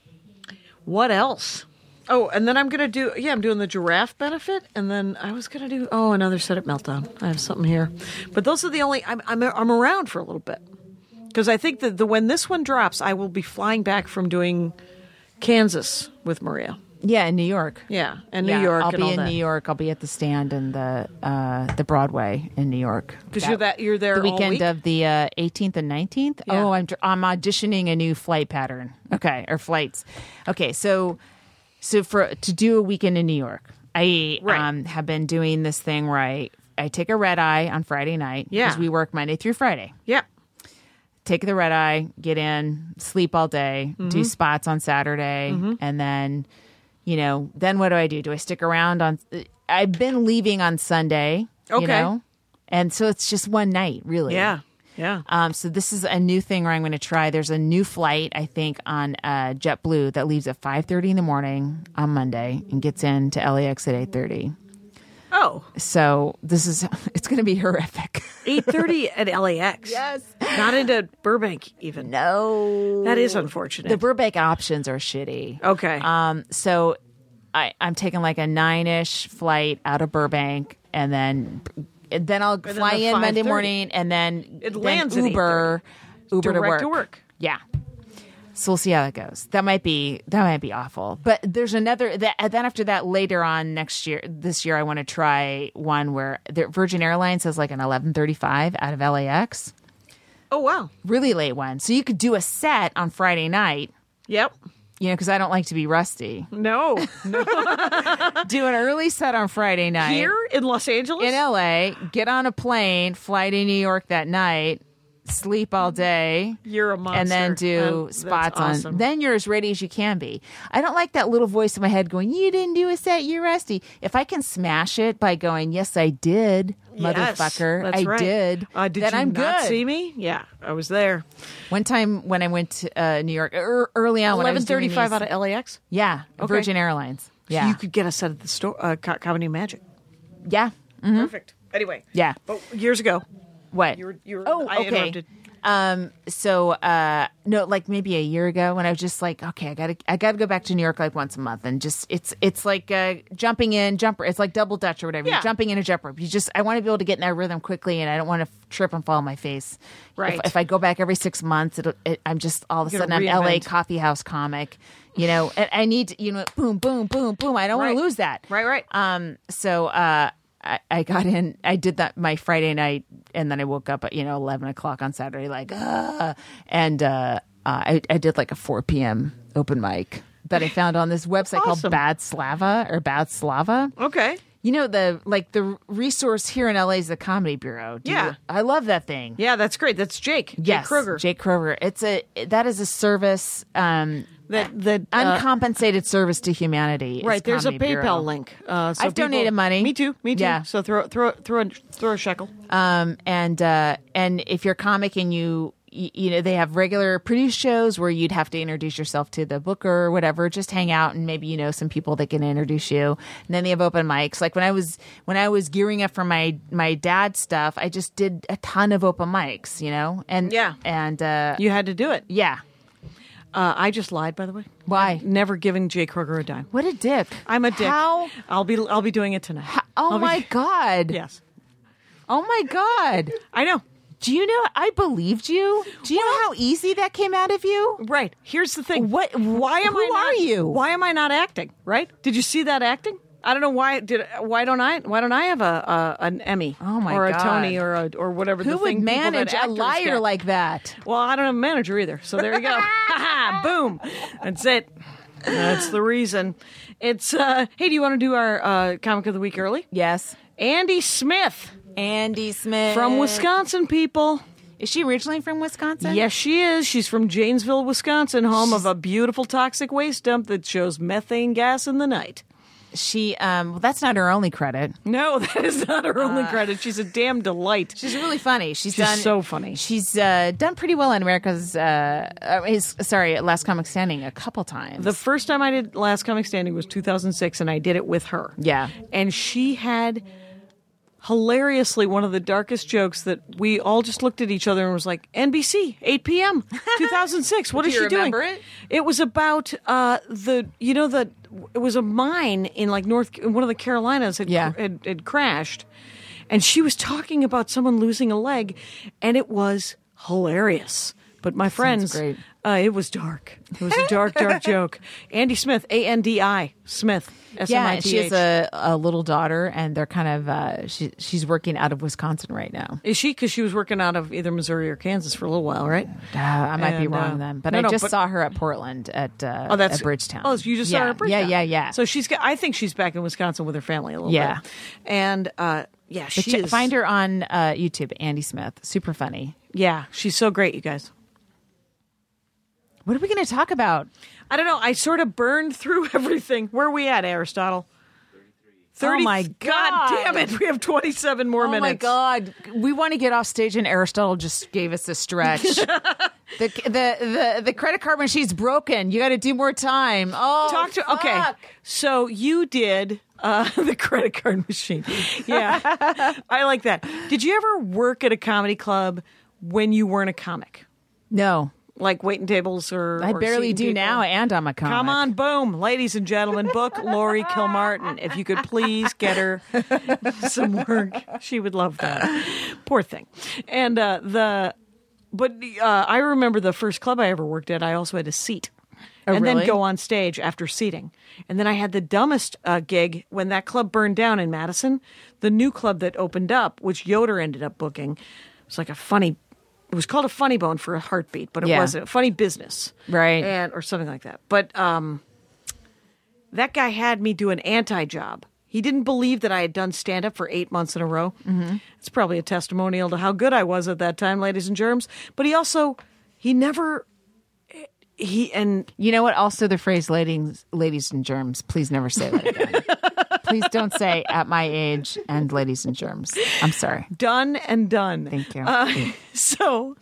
what else? Oh, and then I'm going to do, yeah, I'm doing the giraffe benefit. And then I was going to do, oh, another set at Meltdown. I have something here. But those are the only, I'm, I'm, I'm around for a little bit. Because I think that the, when this one drops, I will be flying back from doing Kansas with Maria. Yeah, in New York. Yeah, and Yeah, New York I'll and be all in that. New York. I'll be at the stand and the uh, the Broadway in New York. Because you're that you're there the all weekend week? of the uh, eighteenth and nineteenth. Yeah. Oh, I'm dr- I'm auditioning a new flight pattern. Okay, or flights. Okay, so so for to do a weekend in New York, I Right. um, have been doing this thing where I I take a red eye on Friday night Yeah. because we work Monday through Friday. Yeah. Take the red eye, get in, sleep all day, Mm-hmm. do spots on Saturday, and then, you know, then what do I do? Do I stick around on? I've been leaving on Sunday, Okay. you know, and so it's just one night, really. Yeah. Yeah. Um, so this is a new thing where I'm going to try. There's a new flight, I think, on uh, JetBlue that leaves at five thirty in the morning on Monday and gets into L A X at eight thirty. Oh, So this is it's going to be horrific. eight thirty at L A X. Yes. Not into Burbank even. No, That is unfortunate. the Burbank options are shitty. Okay. Um, so I, I'm taking like a nine-ish flight out of Burbank, and then and then I'll then fly the in Monday five thirty. morning, and then It then lands at Uber, Uber to Direct work. to work. Yeah. So we'll see how that goes. That might be that might be awful. But there's another. That, then after that, later on next year, this year, I want to try one where the Virgin Airlines has like an eleven thirty-five out of L A X. Oh wow! Really late one. So you could do a set on Friday night. Yep. You know, because I don't like to be rusty. No, no. Do an early set on Friday night Here in Los Angeles, in L A. Get on a plane, fly to New York that night. Sleep all day. You're a monster. And then do That- spots that's awesome. on. Then you're as ready as you can be. I don't like that little voice in my head going, "You didn't do a set, you're rusty." If I can smash it by going, "Yes, I did, Yes, motherfucker, that's I right. did," Uh, did then you I'm not good. see me? Yeah, I was there. One time when I went to uh, New York, er, early on, when I Eleven was doing thirty-five these- out of L A X. yeah, Okay. Virgin Airlines. Yeah, So you could get a set at the store, uh, Co- Comedy Magic. yeah, Perfect. Anyway. yeah. But years ago, What? you were. You were Oh, I okay. interrupted. Um, so, uh, no, like maybe a year ago when I was just like, okay, I gotta, I gotta go back to New York like once a month and just, it's, it's like, uh, jumping in, jumper. It's like double dutch or whatever. Yeah. You're jumping in a jump rope. You just, I want to be able to get in that rhythm quickly and I don't want to f- trip and fall on my face. Right. If, if I go back every six months, it'll, it, I'm just all of a You gotta sudden I'm L A reinvent. coffee house comic, you know, and I need to, you know, boom, boom, boom, boom. I don't want Right. to lose that. Right, right. Um, so, uh, I, I got in, I did that my Friday night, and then I woke up at, you know, eleven o'clock on Saturday, like, ah, and uh, uh, I, I did like a four p.m. open mic that I found on this website called Awesome. Bad Slava or Bad Slava. Okay. You know, the like the resource here in L A is the Comedy Bureau. Do you- Yeah. I love that thing. Yeah, that's great. That's Jake. Yes, Jake Kroger. Jake Kroger. It's a that is a service, um, That that uh, uncompensated service to humanity. is right. There's a Comedy PayPal Bureau. link. Uh, so I've donated money. Me too. Me too. Yeah. So throw throw throw a, throw a shekel. Um, and uh, and if you're a comic and you, you you know they have regular produced shows where you'd have to introduce yourself to the booker or whatever, just hang out and maybe you know some people that can introduce you. And then they have open mics. Like when I was when I was gearing up for my my dad's stuff, I just did a ton of open mics, you know. And Yeah. and uh, You had to do it. yeah. Uh, I just lied, by the way. Why? Never giving Jake Kroger a dime. What a dick! I'm a dick. How? I'll be I'll be doing it tonight. Oh I'll be- my god! Yes. Oh my god! I know. Do you know I believed you? Do you know how easy that came out of you? Right. Here's the thing. What- Why am who I not, are you? Why am I not acting? Right? Did you see that acting? I don't know why. Did why don't I? Why don't I have a, a an Emmy? Oh, my or a God. Tony or a, or whatever? Who the would thing people that manage a actors liar get. like that? Well, I don't have a manager either. So there you go. Ha Boom. That's it. That's the reason. It's uh hey, do you want to do our uh, comic of the week early? Yes. Andy Smith Andy Smith. from Wisconsin, people. Is she originally from Wisconsin? Yes, she is. She's from Janesville, Wisconsin, home of a beautiful toxic waste dump that shows methane gas in the night. She, um, well, that's not her only credit. No, that is not her only credit. She's a damn delight. She's really funny. She's, She's done so funny. She's uh, done pretty well in America's, uh, uh, his, sorry, Last Comic Standing a couple times. The first time I did Last Comic Standing was two thousand six, and I did it with her. Yeah. And she had hilariously one of the darkest jokes that we all just looked at each other and was like, N B C, eight p.m., two thousand six. What Do is you she doing? remember it? It was about uh, the, you know, the, it was a mine in like North, in one of the Carolinas had, Yeah. had, had crashed. And she was talking about someone losing a leg, and it was hilarious. But my friends, great. uh, it was dark. It was a dark, dark joke. Andy Smith, A N D I, Smith, S M yeah, I and T H. she has a, a little daughter, and they're kind of, uh, she, she's working out of Wisconsin right now. Is she? Because she was working out of either Missouri or Kansas for a little while, right? Uh, I might be And, wrong uh, then, but no, I no, just but- saw her at Portland at, uh, Oh, that's at Bridgetown. Oh, so you just yeah. saw her at Bridgetown. Yeah, yeah, yeah. So she's. got- I think she's back in Wisconsin with her family a little Yeah. bit. And uh, yeah, But she ch- is. find her on uh, YouTube, Andy Smith. Super funny. Yeah, she's so great, you guys. What are we going to talk about? I don't know. I sort of burned through everything. Where are we at, Aristotle? thirty Oh, my God God. damn it! We have twenty-seven more Oh minutes. my God, we want to get off stage, and Aristotle just gave us a stretch. the, the the the credit card machine's broken. You got to do more time. Oh, Talk to okay. fuck. So you did uh, the credit card machine. Yeah, I like that. Did you ever work at a comedy club when you weren't a comic, No, like waiting tables or? I or barely seating do people? now, and I'm a comic. Come on, boom, ladies and gentlemen, book Lori Kilmartin. If you could please get her some work, she would love that. Poor thing. And uh, the but uh, I remember the first club I ever worked at, I also had a seat. Oh, and really? then go on stage after seating. And then I had the dumbest uh, gig when that club burned down in Madison. The new club that opened up, which Yoder ended up booking, it was like a funny, it was called a Funny Bone for a heartbeat, but it Yeah. wasn't a funny business. Right. And, or something like that. But um, that guy had me do an anti-job. He didn't believe that I had done stand-up for eight months in a row. Mm-hmm. It's probably a testimonial to how good I was at that time, ladies and germs. But he also, he never... He and You know what? Also, the phrase "ladies, ladies and germs." Please never say that again. Please don't say "at my age" and "ladies and germs." I'm sorry. done and done. Thank you. Uh, so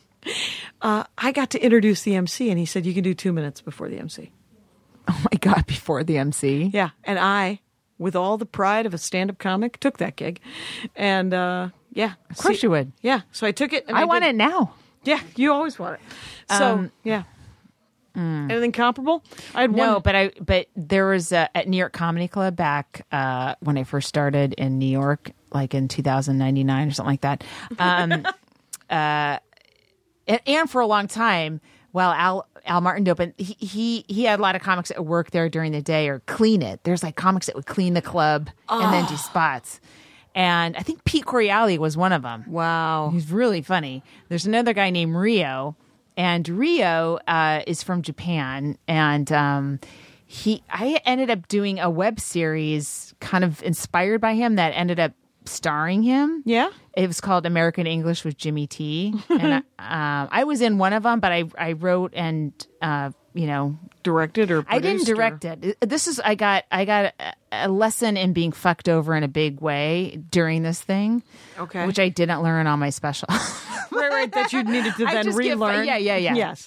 uh, I got to introduce the M C, and he said, "You can do two minutes before the M C." Oh my God! Before the M C. Yeah, and I, with all the pride of a stand-up comic, took that gig, and uh, yeah, Of course you would. Yeah, so I took it. And I, I want did- it now. Yeah, you always want it. So Um, yeah. Anything comparable? I had No, one. but I but there was a, at New York Comedy Club back uh, when I first started in New York, like in two thousand ninety-nine or something like that. Um, uh, and, and for a long time, while Al Al Martin opened, he, he he had a lot of comics that would work there during the day or clean it. There's like comics that would clean the club and then do spots. And I think Pete Correale was one of them. Wow. He's really funny. There's another guy named Rio, and Rio uh, is from Japan, and um, he I ended up doing a web series kind of inspired by him that ended up starring him. Yeah? It was called American English with Jimmy T. And I, um, I was in one of them, but I I wrote and uh, you know Directed or I didn't produced or- direct it. This is I got I got a, a lesson in being fucked over in a big way during this thing. Okay. Which I didn't learn on my special. Right, right, that you needed to I then just get- relearn. yeah, yeah, yeah. Yes.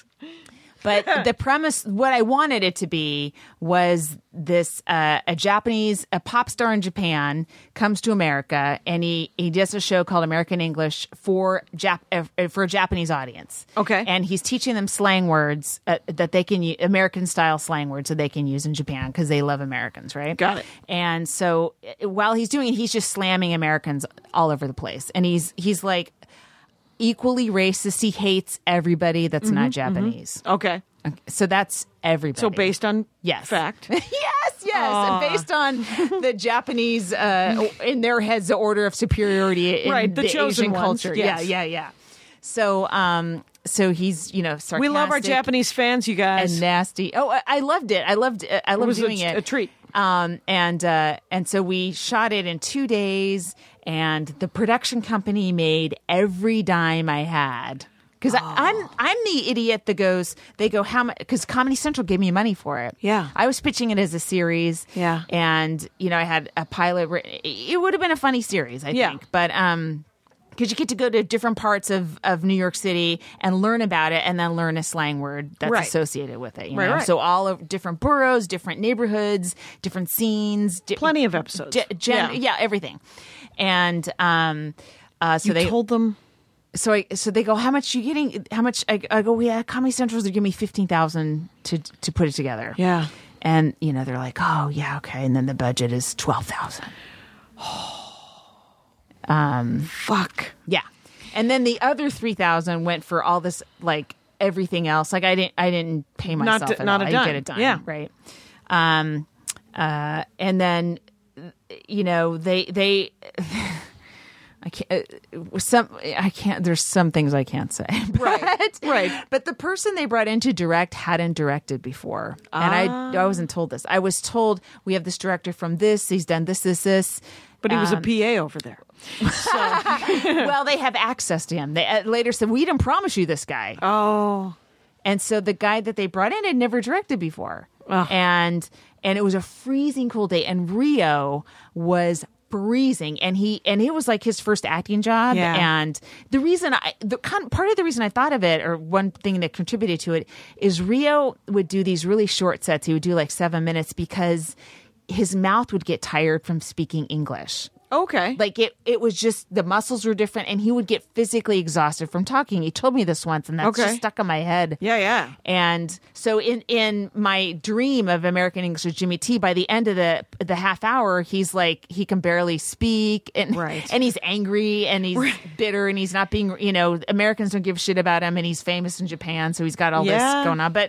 But the premise, what I wanted it to be, was this: uh, a Japanese, a pop star in Japan comes to America, and he he does a show called American English for Jap uh, for a Japanese audience. Okay. and he's teaching them slang words uh, that they can use, American style slang words that they can use in Japan because they love Americans, right? Got it. And so uh, while he's doing it, he's just slamming Americans all over the place, and he's he's like equally racist. He hates everybody that's not Japanese. Okay. Okay, so that's everybody. So based on yes. fact. yes, yes. Aw. And based on the Japanese, uh, in their heads, the order of superiority in Right, the the, chosen Asian ones, culture. yes. Yeah, yeah, yeah. So, um, so he's, you know, sarcastic. We love our Japanese fans, you guys. and nasty. Oh, I, I loved it. I loved it. I loved was a- doing it. a treat. Um, and uh, and so we shot it in two days, and the production company made every dime I had. Because I'm I'm the idiot that goes, they go, how much? Because Comedy Central gave me money for it. Yeah. I was pitching it as a series. Yeah. And, you know, I had a pilot written. It would have been a funny series, I Yeah. think. But, um, because you get to go to different parts of, of New York City and learn about it, and then learn a slang word that's Right. associated with it. You Right, know? right. So all of different boroughs, different neighborhoods, different scenes. di- Plenty of episodes. ge- gen- Yeah. yeah. everything. And um, uh, so you they told them. so I so they go, how much you getting? How much? I, I go, yeah, Comedy Central's they give me fifteen thousand to to put it together. Yeah. And you know they're like, oh yeah, okay. And then the budget is twelve thousand. Fuck. Yeah. And then the other three thousand went for all this, like everything else. Like I didn't, I didn't pay Not myself d- at not all. a I dime. didn't get it done. Yeah. Right. Um, uh, and then, you know, they, they, I can't, uh, some, I can't, there's some things I can't say. Right. But, Right. But the person they brought in to direct hadn't directed before. And I, I wasn't told this. I was told we have this director from this, he's done this, this, this. But he was a Um, P A over there. well, they have access to him. They uh, later said, we didn't promise you this guy. Oh. And so the guy that they brought in had never directed before. Ugh. And and it was a freezing cold day. And Rio was freezing. And he and it was like his first acting job. Yeah. And the reason I the kind part of the reason I thought of it, or one thing that contributed to it, is Rio would do these really short sets. He would do like seven minutes because his mouth would get tired from speaking English. Okay. Like it, it was just the muscles were different, and he would get physically exhausted from talking. He told me this once, and that's Okay. just stuck in my head. Yeah, yeah. And so in in my dream of American English with Jimmy T, by the end of the the half hour, he's like he can barely speak, and Right. and he's angry, and he's bitter, and he's not being, you know, Americans don't give a shit about him, and he's famous in Japan, so he's got all Yeah. this going on, but.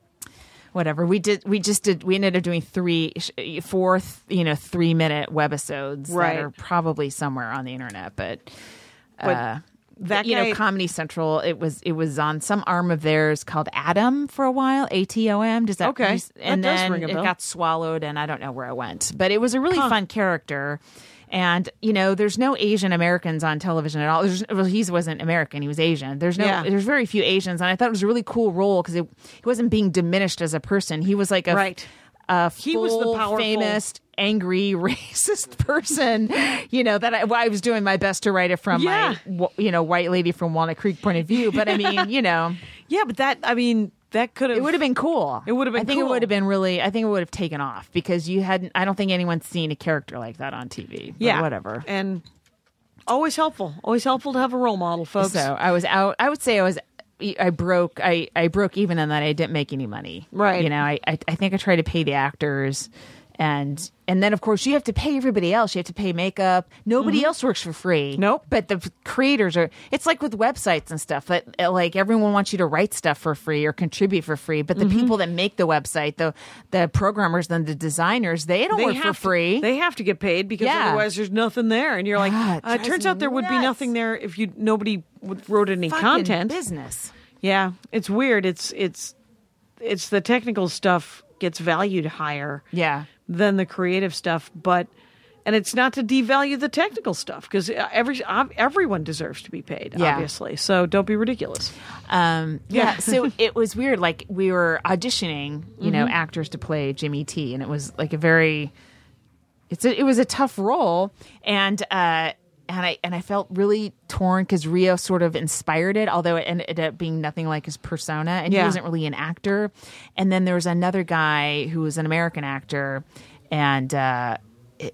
Whatever we did, we just did. We ended up doing three, four, you know, three minute webisodes Right. that are probably somewhere on the internet. But, But uh, that you guy- know, Comedy Central. It was it was on some arm of theirs called Atom for a while. A T O M. Does that? Okay. And That does then ring a it bell. got swallowed, and I don't know where it went. But it was a really fun character. And, you know, there's no Asian Americans on television at all. There's, well, he wasn't American. He was Asian. There's no, Yeah. there's very few Asians. And I thought it was a really cool role because he wasn't being diminished as a person. He was like a, Right. a He was the full, powerful- famous, angry, racist person, you know, that I, well, I was doing my best to write it from Yeah. my, wa- you know, white lady from Walnut Creek point of view. But I mean, you know, Yeah, but that, I mean, that could have. it would have been cool. It would have been I think cool. it would have been really, I think it would have taken off because you hadn't, I don't think anyone's seen a character like that on T V. But Yeah. whatever. And always helpful. Always helpful to have a role model, folks. So I was out. I would say I was. I broke. I, I broke even in that I didn't make any money. Right. You know. I, I I think I tried to pay the actors, and and then of course you have to pay everybody else. You have to pay makeup. Nobody else works for free. Nope. But the creators are. It's like with websites and stuff. That uh, like everyone wants you to write stuff for free or contribute for free. But the people that make the website, the the programmers, then the designers, they don't They work have for free. To, they have to get paid because Yeah. otherwise there's nothing there. And you're like, Ah, it uh, it drives turns me out there would be nuts. nothing there if you nobody would- wrote any Fucking content. business. Yeah, it's weird. It's it's it's the technical stuff gets valued higher Yeah. than the creative stuff, but and it's not to devalue the technical stuff because every ob- everyone deserves to be paid, Yeah. obviously. So don't be ridiculous. Um, yeah. Yeah. So it was weird. Like we were auditioning, you know, actors to play Jimmy T, and it was like a very, it's a, it was a tough role, and uh, and I and I felt really torn because Rio sort of inspired it, although it ended up being nothing like his persona, and he Yeah. wasn't really an actor. And then there was another guy who was an American actor, and uh, it,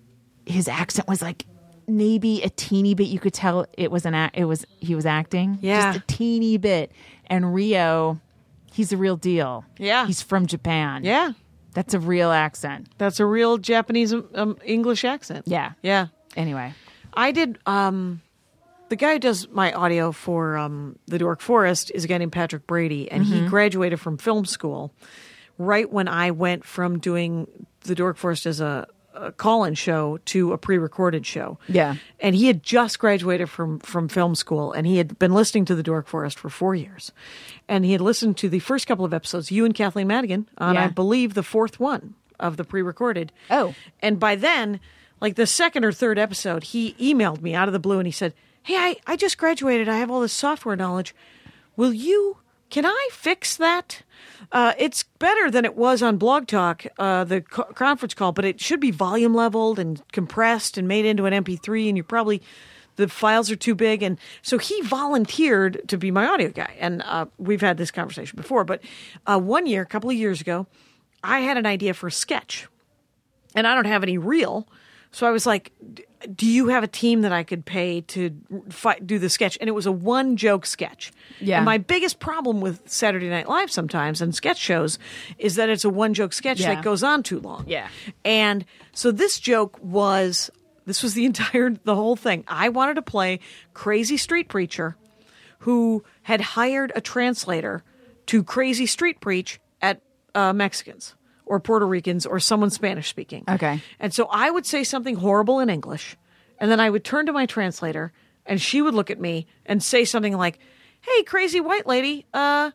his accent was like. Maybe a teeny bit, you could tell it was an act. It was he was acting, Yeah. just a teeny bit. And Rio, he's a real deal. Yeah. he's from Japan. Yeah, that's a real accent. that's a real Japanese um, English accent. Yeah. Yeah. Anyway, I did. Um, the guy who does my audio for um, the Dork Forest is a guy named Patrick Brady, and he graduated from film school right when I went from doing the Dork Forest as a, a call-in show to a pre-recorded show. Yeah. And he had just graduated from from film school, and he had been listening to the Dork Forest for four years, and he had listened to the first couple of episodes, you and Kathleen Madigan, on Yeah. I believe the fourth one of the pre-recorded. Oh. And by then, like the second or third episode, he emailed me out of the blue and he said, "Hey, I, I just graduated. I have all this software knowledge. Will you, can I fix that? Uh, it's better than it was on Blog Talk, uh, the co- conference call, but it should be volume leveled and compressed and made into an M P three, and you probably, the files are too big." And so he volunteered to be my audio guy. And uh, we've had this conversation before, but uh, one year, a couple of years ago, I had an idea for a sketch. And I don't have any reel. So I was like, "D- do you have a team that I could pay to fi- do the sketch?" And it was a one joke sketch. Yeah. And my biggest problem with Saturday Night Live sometimes and sketch shows is that it's a one joke sketch Yeah. that goes on too long. Yeah. And so this joke was, this was the entire, the whole thing. I wanted to play crazy street preacher who had hired a translator to crazy street preach at uh, Mexicans or Puerto Ricans or someone Spanish speaking. Okay. And so I would say something horrible in English, and then I would turn to my translator, and she would look at me and say something like, "Hey, crazy white lady, uh,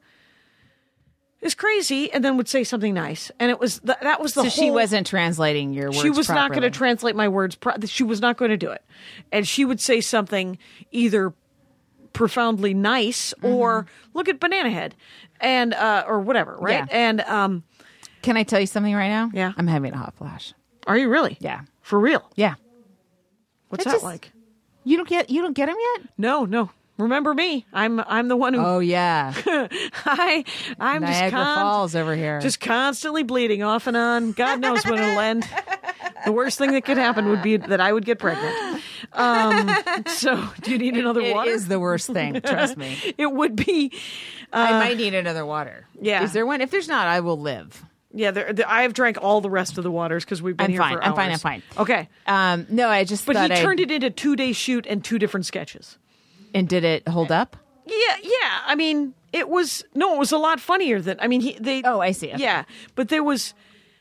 is crazy," and then would say something nice. And it was th- that was the so whole. she wasn't translating your words. She was not going to properly. translate my words. Pro- she was not going to do it, and she would say something either profoundly nice or "Look at Banana Head," and uh, or whatever, right? Yeah. And um, Can I tell you something right now? Yeah. I'm having a hot flash. are you really? Yeah. For real? Yeah. What's I that just- like? You don't get you don't get him yet? No, no. Remember me? I'm I'm the one who Oh yeah. I I'm just Niagara con- Falls over here. just constantly bleeding off and on. God knows when it'll end. The worst thing that could happen would be that I would get pregnant. Um, so, do you need another It water? is the worst thing. Trust me. It would be. I might need another water. yeah. Is there one? If there's not, I will live. Yeah, there, there, I have drank all the rest of the waters because we've been I'm here fine. for I'm fine. I'm hours. fine. Okay. Um, no, I just But he thought I turned it into two day shoot and two different sketches. and did it hold up? Yeah, yeah. I mean, it was no, it was a lot funnier than I mean, he they. Oh, I see. Okay. Yeah, but there was.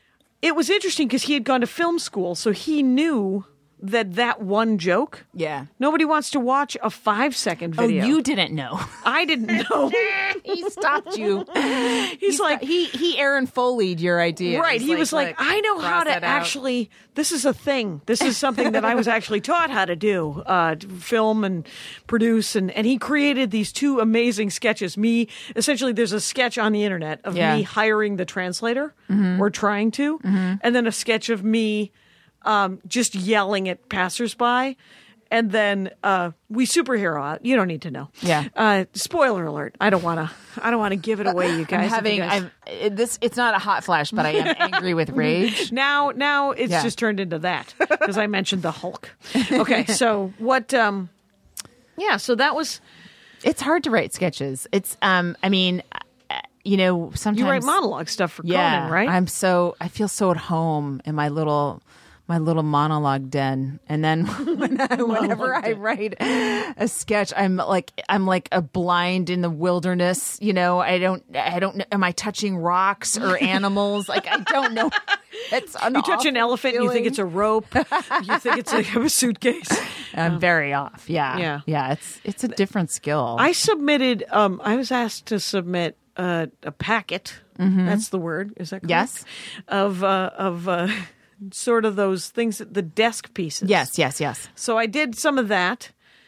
It was interesting because he had gone to film school, so he knew that that one joke. Yeah. Nobody wants to watch a five second Oh, video. you didn't know. I didn't know. He stopped you. He's like he he Aaron Foley'd your idea. Right. He's He was like, "Look, I know how cross to that out." actually, this is a thing. This is something that I was actually taught how to do, uh, to film and produce. And, and he created these two amazing sketches. Me, essentially, there's a sketch on the internet of Yeah. me hiring the translator Mm-hmm. or trying to, Mm-hmm. and then a sketch of me um, just yelling at passersby. And then uh, we superhero out. You don't need to know. Yeah. Uh, spoiler alert. I don't want to. I don't want to give it away, you guys. I'm if having you guys- I'm it, this. It's not a hot flash, but I am angry with rage. Now, now it's Yeah. just turned into that because I mentioned the Hulk. Okay, so what? Um, yeah, so that was It's hard to write sketches. It's um. I mean, uh, you know, sometimes you write monologue stuff for Yeah, Conan, right? I'm so I feel so at home in my little my little monologue den, and then when I, whenever I write a sketch, I'm like I'm like a blind in the wilderness. You know, I don't I don't know. Am I touching rocks or animals? Like I don't know. It's an you touch an awful elephant, and you think feeling. it's a rope. You think it's like a suitcase. I'm very off. Yeah, Yeah. yeah. It's it's a different skill. I submitted. Um, I was asked to submit uh, a packet. That's the word. Is that correct? Yes. Of uh, of uh, sort of those things, the desk pieces. yes, yes, yes. So I did some of that,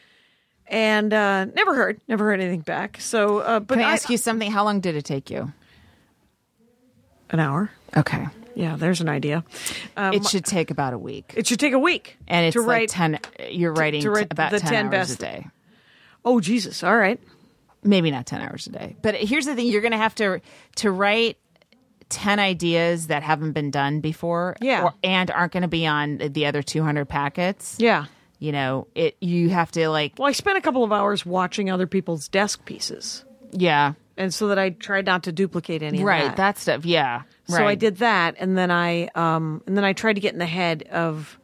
and uh, never heard, never heard anything back. So, uh, but Can I ask you something? How long did it take you? an hour? Okay. Yeah, there's an idea. Um, It should take about a week. it should take a week, And it's to like write. ten. You're writing to t- write about the ten, ten hours best- a day. Oh Jesus! All right. Maybe not ten hours a day. But here's the thing: you're going to have to to write ten ideas that haven't been done before, Yeah. or, and aren't going to be on the other two hundred packets. Yeah. You know, it. You have to like, Well, I spent a couple of hours watching other people's desk pieces, yeah, and so that I tried not to duplicate any of right, that. that stuff, yeah. So right. I did that, and then I um and then I tried to get in the head of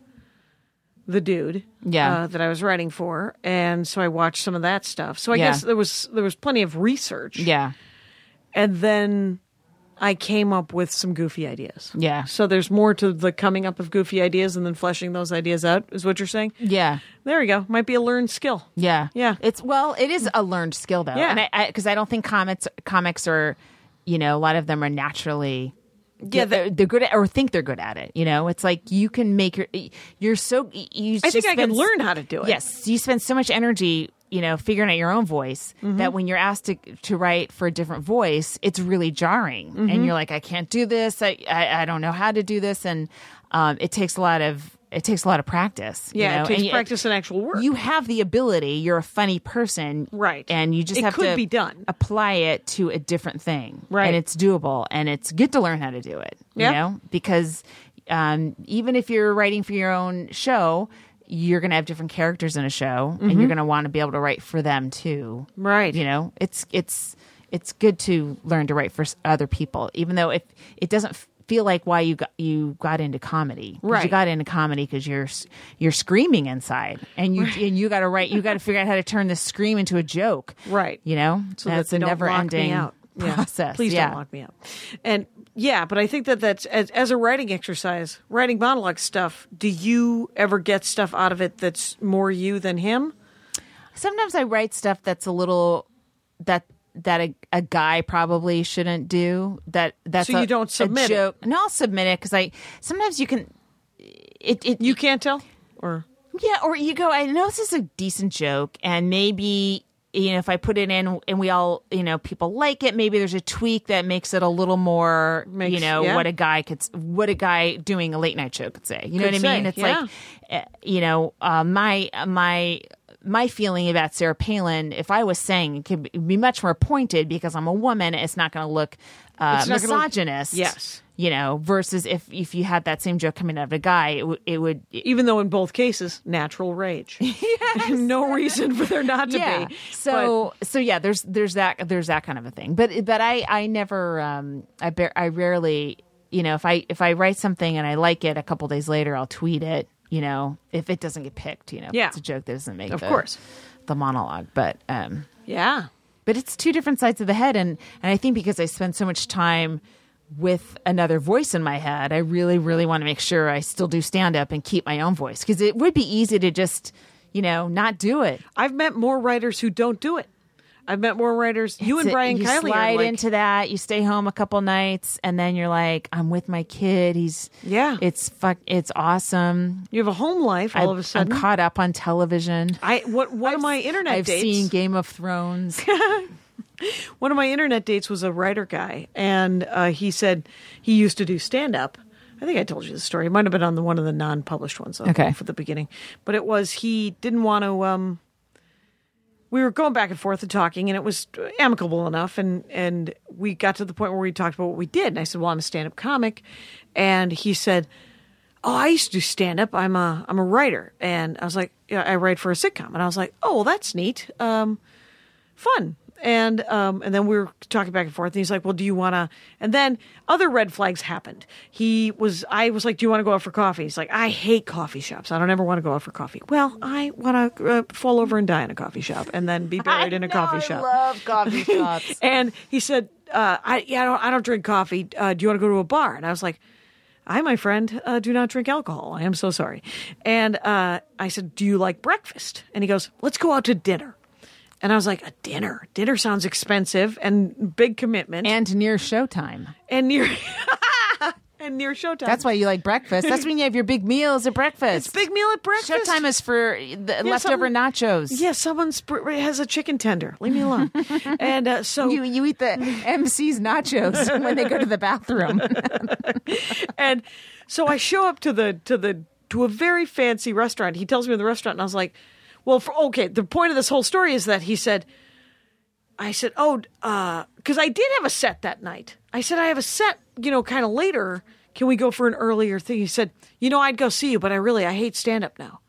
the dude, Yeah. uh, that I was writing for, and so I watched some of that stuff. So I Yeah. guess there was there was plenty of research, Yeah, and then I came up with some goofy ideas. yeah, So there's more to the coming up of goofy ideas and then fleshing those ideas out, is what you're saying? yeah. There you go. Might be a learned skill. Yeah, Yeah. It's well, it is a learned skill though, Yeah. and I because I, I don't think comics comics are, you know, a lot of them are naturally. Yeah, they're, they're good at or think they're good at it. You know, it's like you can make your. You're so. You I think just I can spend- learn how to do it. Yes, you spend so much energy, you know, figuring out your own voice Mm-hmm. that when you're asked to to write for a different voice, it's really jarring, Mm-hmm. and you're like, I can't do this. I I, I don't know how to do this, and um, it takes a lot of it takes a lot of practice. you Yeah, know? it takes And you- practice and actual work. You have the ability. You're a funny person, Right. And you just It have could to be done. apply it to a different thing, Right. And it's doable, and it's good to learn how to do it. You Yeah. know, because um, even if you're writing for your own show, you're going to have different characters in a show, and you're going to want to be able to write for them too, Mm-hmm. Right. You know, it's it's it's good to learn to write for s- other people, even though if it doesn't f- feel like why you got you got into comedy. 'Cause Right. You got into comedy because you're s- you're screaming inside, and you and you got to write. You got to figure out how to turn this scream into a joke. Right. You know, So that's that they a don't lock me never-ending out. Yeah. process. Please yeah. don't lock me out. And yeah, but I think that that's as, as a writing exercise, writing monologue stuff. Do you ever get stuff out of it that's more you than him? Sometimes I write stuff that's a little that that a, a guy probably shouldn't do. That that's So you a- don't a submit it? joke. No, I'll submit it because I sometimes you can. It it You can't tell, or Yeah, or you go, I know this is a decent joke, and maybe, you know, if I put it in and we all, you know, people like it, maybe there's a tweak that makes it a little more, Makes- you know, yeah. what a guy could, what a guy doing a late night show could say. You know Could what I mean? say, It's yeah. like, uh, you know, uh, my, my, my feeling about Sarah Palin, if I was saying it could be much more pointed because I'm a woman, it's not going to look uh, It's not gonna look- misogynist. Yes. You know, versus if if you had that same joke coming out of a guy, it, w- it would. Even though in both cases, natural rage. Yes. No reason for there not to yeah. be. So so yeah, there's there's that there's that kind of a thing. But but I I never um I bar- I rarely you know if I if I write something and I like it, a couple days later I'll tweet it. You know, if it doesn't get picked, you know, if Yeah. it's a joke that doesn't make Of the, course. the monologue. But um Yeah. but it's two different sides of the head, and and I think because I spend so much time with another voice in my head, I really, really want to make sure I still do stand up and keep my own voice, because it would be easy to just, you know, not do it. I've met more writers who don't do it. I've met more writers. You and It's a- Brian you Kiley slide are like, into that. You stay home a couple nights, and then you're like, I'm with my kid. He's Yeah. It's fuck. It's awesome. you have a home life all I, of a sudden. I'm caught up on television. I what one of my internet I've dates. seen Game of Thrones. One of my internet dates was a writer guy, and uh, he said he used to do stand up. I think I told you the story. It might have been on the one of the non-published ones. Okay. For the beginning, but it was he didn't want to. Um, we were going back and forth and talking, and it was amicable enough, and and we got to the point where we talked about what we did, and I said, "Well, I'm a stand-up comic," and he said, "Oh, I used to do stand-up. I'm a I'm a writer," and I was like, "Yeah, I write for a sitcom," and I was like, "Oh, well, that's neat, um, fun." And um, and then we were talking back and forth, and he's like, "Well, do you want to?" And then other red flags happened. He was, I was like, "Do you want to go out for coffee?" He's like, "I hate coffee shops. I don't ever want to go out for coffee." Well, I want to uh, fall over and die in a coffee shop, and then be buried in a coffee shop. I love coffee shops. And he said, uh, "I yeah, I don't, I don't drink coffee. Uh, do you want to go to a bar?" And I was like, "I, my friend, uh, do not drink alcohol. I am so sorry." And uh, I said, "Do you like breakfast?" And he goes, "Let's go out to dinner." And I was like, "A dinner? Dinner sounds expensive and big commitment, And near showtime. and near and near showtime. That's why you like breakfast. That's when you have your big meals at breakfast. it's big meal at breakfast. Showtime is for the leftover someone- nachos. Yeah, someone sp- has a chicken tender. Leave me alone. And uh, so You you eat the M C's nachos when they go to the bathroom. and so I show up to the to the to a very fancy restaurant. He tells me in the restaurant, and I was like, "Well, for, okay." The point of this whole story is that he said, "I said, oh, because I did have a set that night. I said I have a set, you know, kind of later. Can we go for an earlier thing?" He said, "You know, I'd go see you, but I really I hate stand up now."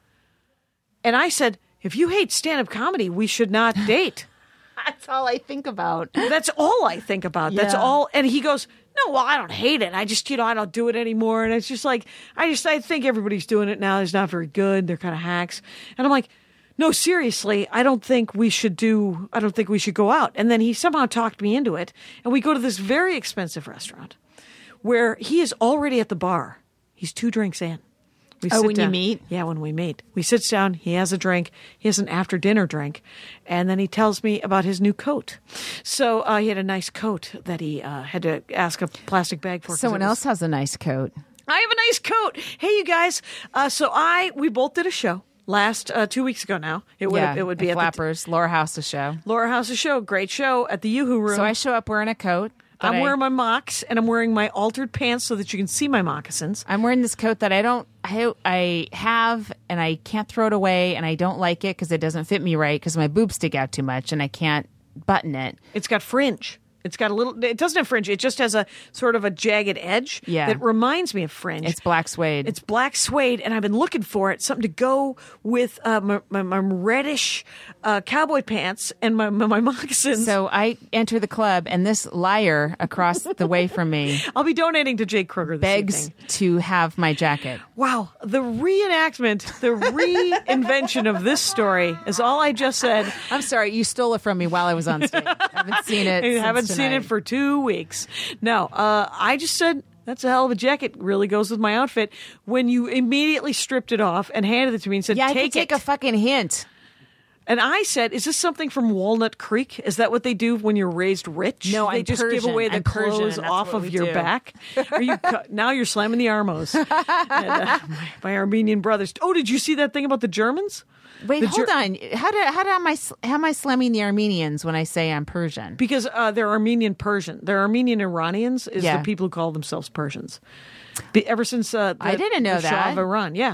And I said, "If you hate stand up comedy, we should not date." That's all I think about. That's all I think about. That's Yeah. all. And he goes, "No, well, I don't hate it. I just, you know, I don't do it anymore." And it's just like, I just, I think everybody's doing it now. It's not very good. They're kind of hacks. And I'm like, "No, seriously, I don't think we should do, I don't think we should go out." And then he somehow talked me into it. And we go to this very expensive restaurant where he is already at the bar. He's two drinks in. We Oh, sit when you down. meet? Yeah, when we meet. We sit down, he has a drink, he has an after dinner drink, and then he tells me about his new coat. So uh, he had a nice coat that he uh, had to ask a plastic bag for. 'cause Someone it was- else has a nice coat. I have a nice coat. Hey, you guys. Uh, so I, we both did a show last uh, two weeks ago now. It would, yeah, it would be at at the Flappers, Laura House's show. Laura House's show. Great show at the Yoo-Hoo Room. So I show up wearing a coat. that I'm I- wearing my mocks and I'm wearing my altered pants so that you can see my moccasins. I'm wearing this coat that I don't, I, I have, and I can't throw it away, and I don't like it because it doesn't fit me right because my boobs stick out too much, and I can't button it. It's got fringe. It's got a little, it doesn't have fringe. It just has a sort of a jagged edge Yeah. that reminds me of fringe. It's black suede. It's black suede, and I've been looking for it, something to go with uh, my, my, my reddish uh, cowboy pants and my, my, my moccasins. so I enter the club, and this liar across the way from me I'll be donating to Jake Kruger this begs evening. to have my jacket. Wow, the reenactment, the reinvention of this story is all I just said. I'm sorry, you stole it from me while I was on stage. I haven't seen it. I since haven't seen tonight. it for two weeks. No, uh, I just said, that's a hell of a jacket. Really goes with my outfit. When you immediately stripped it off and handed it to me and said, Yeah, I take can take it. a fucking hint. And I said, is this something from Walnut Creek? Is that what they do when you're raised rich? No, they I'm just give Persian. away the I'm Persian, clothes and that's off what of we your do. back. Are you cu- now you're slamming the Armos? and, uh, my, my Armenian brothers. Oh, did you see that thing about the Germans? Wait, The hold Ger- on. How do how do am I how am I slamming the Armenians when I say I'm Persian? Because uh, they're Armenian Persian. They're Armenian Iranians is Yeah. the people who call themselves Persians. Be, ever since uh, the, I didn't know the Shah that. of Iran, yeah,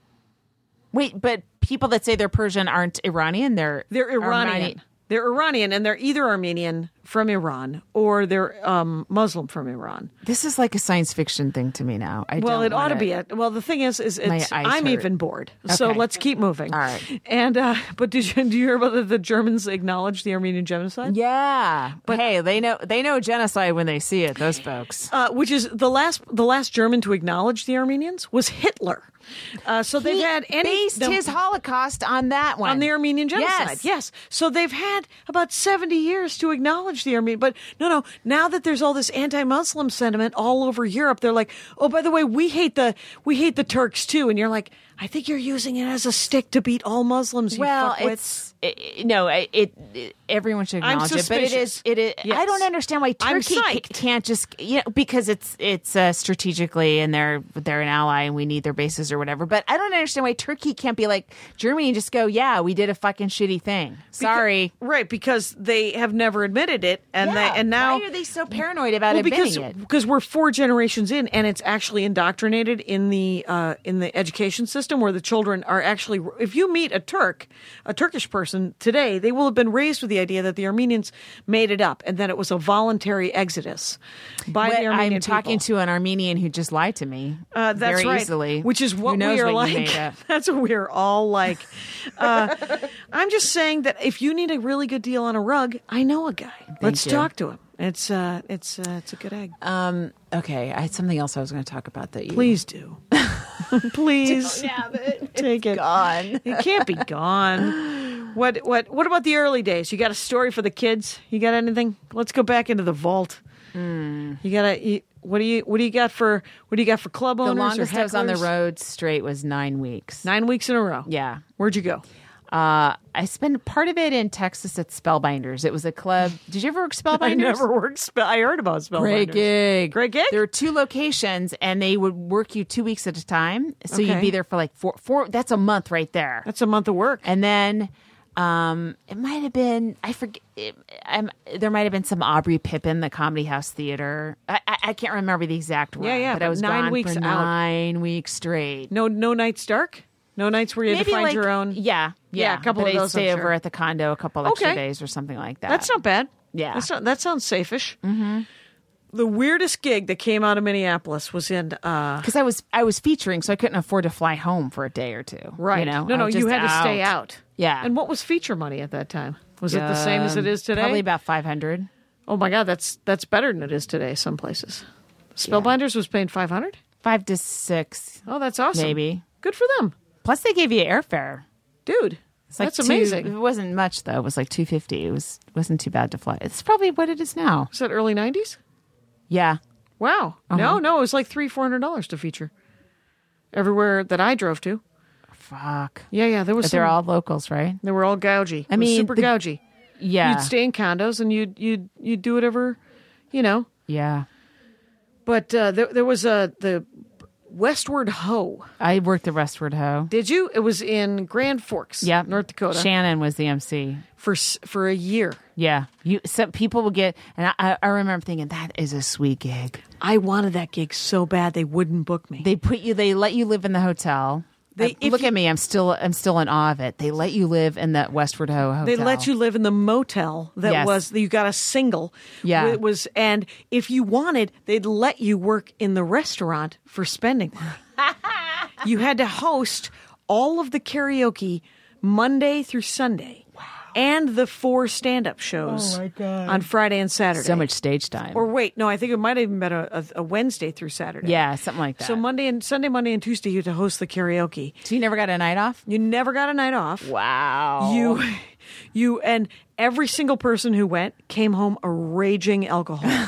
Wait, but people that say they're Persian aren't Iranian. They're they're Iranian. Armani- They're Iranian, and they're either Armenian from Iran or they're um, Muslim from Iran. This is like a science fiction thing to me now. I Well, don't it ought to wanna- be it. Well, the thing is, is My it's, eyes I'm hurt. even bored. So Okay. let's keep moving. All right. And uh, but did you do you hear about the, the Germans acknowledged the Armenian genocide? Yeah, but hey, they know they know genocide when they see it. Those folks. Uh, which is the last the last German to acknowledge the Armenians was Hitler. Uh, so they've He had any based the- his Holocaust on that one, on the Armenian genocide. Yes. Yes. So they've had about seventy years to acknowledge the Armenian. But no, no. Now that there's all this anti-Muslim sentiment all over Europe, they're like, oh, by the way, we hate the we hate the Turks too. And you're like, I think you're using it as a stick to beat all Muslims. You Well, fuckwits. it's it, no, it, it. Everyone should I'm acknowledge it, but it is. suspicious. It is. Yes. I don't understand why I'm Turkey ca- psyched. can't just you know because it's it's uh, strategically and they're they're an ally and we need their bases or whatever. But I don't understand why Turkey can't be like Germany and just go, yeah, we did a fucking shitty thing. Sorry. Beca- right? Because they have never admitted it, and Yeah, they and now why are they so paranoid about well, admitting because it? because we're four generations in, and it's actually indoctrinated in the uh, in the education system, where the children are actually. If you meet a Turk, a Turkish person today, they will have been raised with the idea that the Armenians made it up, and that it was a voluntary exodus by But the Armenian I'm talking people. to an Armenian who just lied to me Uh, that's very right. easily, Which is what Who knows we are what you like. made up. That's what we're all like. Uh, I'm just saying that if you need a really good deal on a rug, I know a guy. Let's you. talk to him. It's uh, it's uh, it's a good egg. Um. Okay, I had something else I was going to talk about that you Please do. Please have it. take it. Gone. It can't be gone. What what what about the early days? You got a story for the kids? You got anything? Let's go back into the vault. Hmm. You got a. What do you what do you got for what do you got for club The owners longest or I was on the hecklers? road straight was nine weeks. Nine weeks in a row. Yeah. Where'd you go? Uh, I spent part of it in Texas at Spellbinders. It was a club. Did you ever work Spellbinders? I never worked. Spell, I heard about Spellbinders. Great gig. Great gig? There were two locations, and they would work you two weeks at a time. So Okay. you'd be there for like four. Four. That's a month right there. That's a month of work. And then um, it might have been, I forget, it, I'm, there might have been some Aubrey Pippin, the Comedy House Theater. I, I, I can't remember the exact one. Yeah, yeah, But, I but was nine gone weeks for out. nine weeks straight. No no nights dark. No nights where you had to find like, your own. Yeah, yeah. Yeah, a couple but of I'd those, stay I'm over sure. at the condo a couple extra Okay. days or something like that. That's not bad. Yeah. That's not, that sounds safe-ish. Mm-hmm. The weirdest gig that came out of Minneapolis was in. Uh, because I was I was featuring, so I couldn't afford to fly home for a day or two. right. You know, no, I no, was you just had to stay out. Yeah. And what was feature money at that time? Was it the same as it Um, is today? Probably about five hundred. Oh my God, that's that's better than it is today. Some places. Spellbinders was paying five hundred. Five to six, Oh, that's awesome. maybe. Good for them, Plus, they gave you airfare. dude. It's like that's two- amazing. It wasn't much though. It was like two fifty. It was wasn't too bad to fly. It's probably what it is now. Was that early nineties? Yeah. Wow. Uh-huh. No, no, it was like three, four hundred dollars to feature. Everywhere that I drove to. Fuck. Yeah, yeah. There was. But they're some- all locals, right? They were all gougy. I It was mean, super the- gougy. Yeah. You'd stay in condos and you'd you'd you'd do whatever, you know. Yeah. But uh, there there was a the Westward Ho. I worked the Westward Ho. Did you? It was in Grand Forks, Yep. North Dakota, Shannon was the M C. for s- for a year. Yeah. You. Some people will get, and I, I remember thinking that is a sweet gig. I wanted that gig so bad they wouldn't book me. They put you. They let you live in the hotel. They- Uh, if look you- at me. I'm still. I'm still in awe of it. They let you live in that Westward Ho hotel. They let you live in the motel that Yes. was you got a single. Yeah. It was, and if you wanted, they'd let you work in the restaurant for spending money. You had to host all of the karaoke Monday through Sunday. And the four stand-up shows on Friday and Saturday. so much stage time. Or wait, no, I think it might have even been a, a, a Wednesday through Saturday. yeah, something like that. So Monday and Sunday, Monday and Tuesday, you had to host the karaoke. So you never got a night off? You never got a night off. Wow. You, you, and every single person who went came home a raging alcoholic.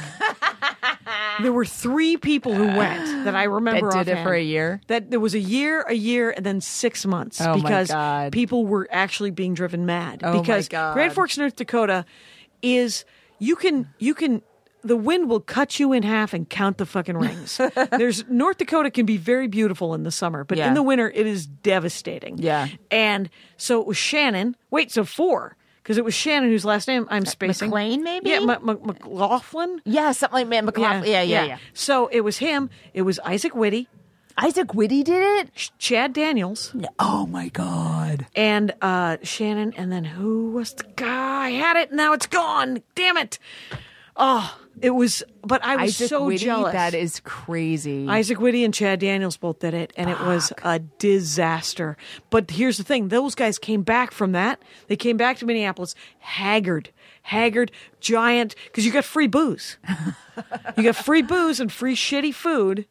There were three people who went that I remember. That did it offhand. for a year? That there was a year, a year, and then six months Oh, my because God. people were actually being driven mad. Oh, my because God. Grand Forks, North Dakota, is you can you can. The wind will cut you in half and count the fucking rings. There's North Dakota can be very beautiful in the summer, but Yeah. in the winter it is devastating. Yeah. And so it was Shannon. Wait, so four. Because it was Shannon whose last name I'm spacing. McLean, maybe? Yeah, M- M- McLaughlin. Yeah, something like that. McLaughlin. Yeah, yeah, yeah. So it was him. It was Isaac Whitty. Isaac Whitty did it? Chad Daniels Oh, my God. and uh, Shannon, and then who was the guy? I had it, now it's gone. Damn it. Oh, it was, but I was Isaac so Whitty, jealous. that is crazy. Isaac Whitty and Chad Daniels both did it, and it was a disaster. But here's the thing. Those guys came back from that. They came back to Minneapolis haggard, haggard, giant, because you got free booze. You got free booze and free shitty food.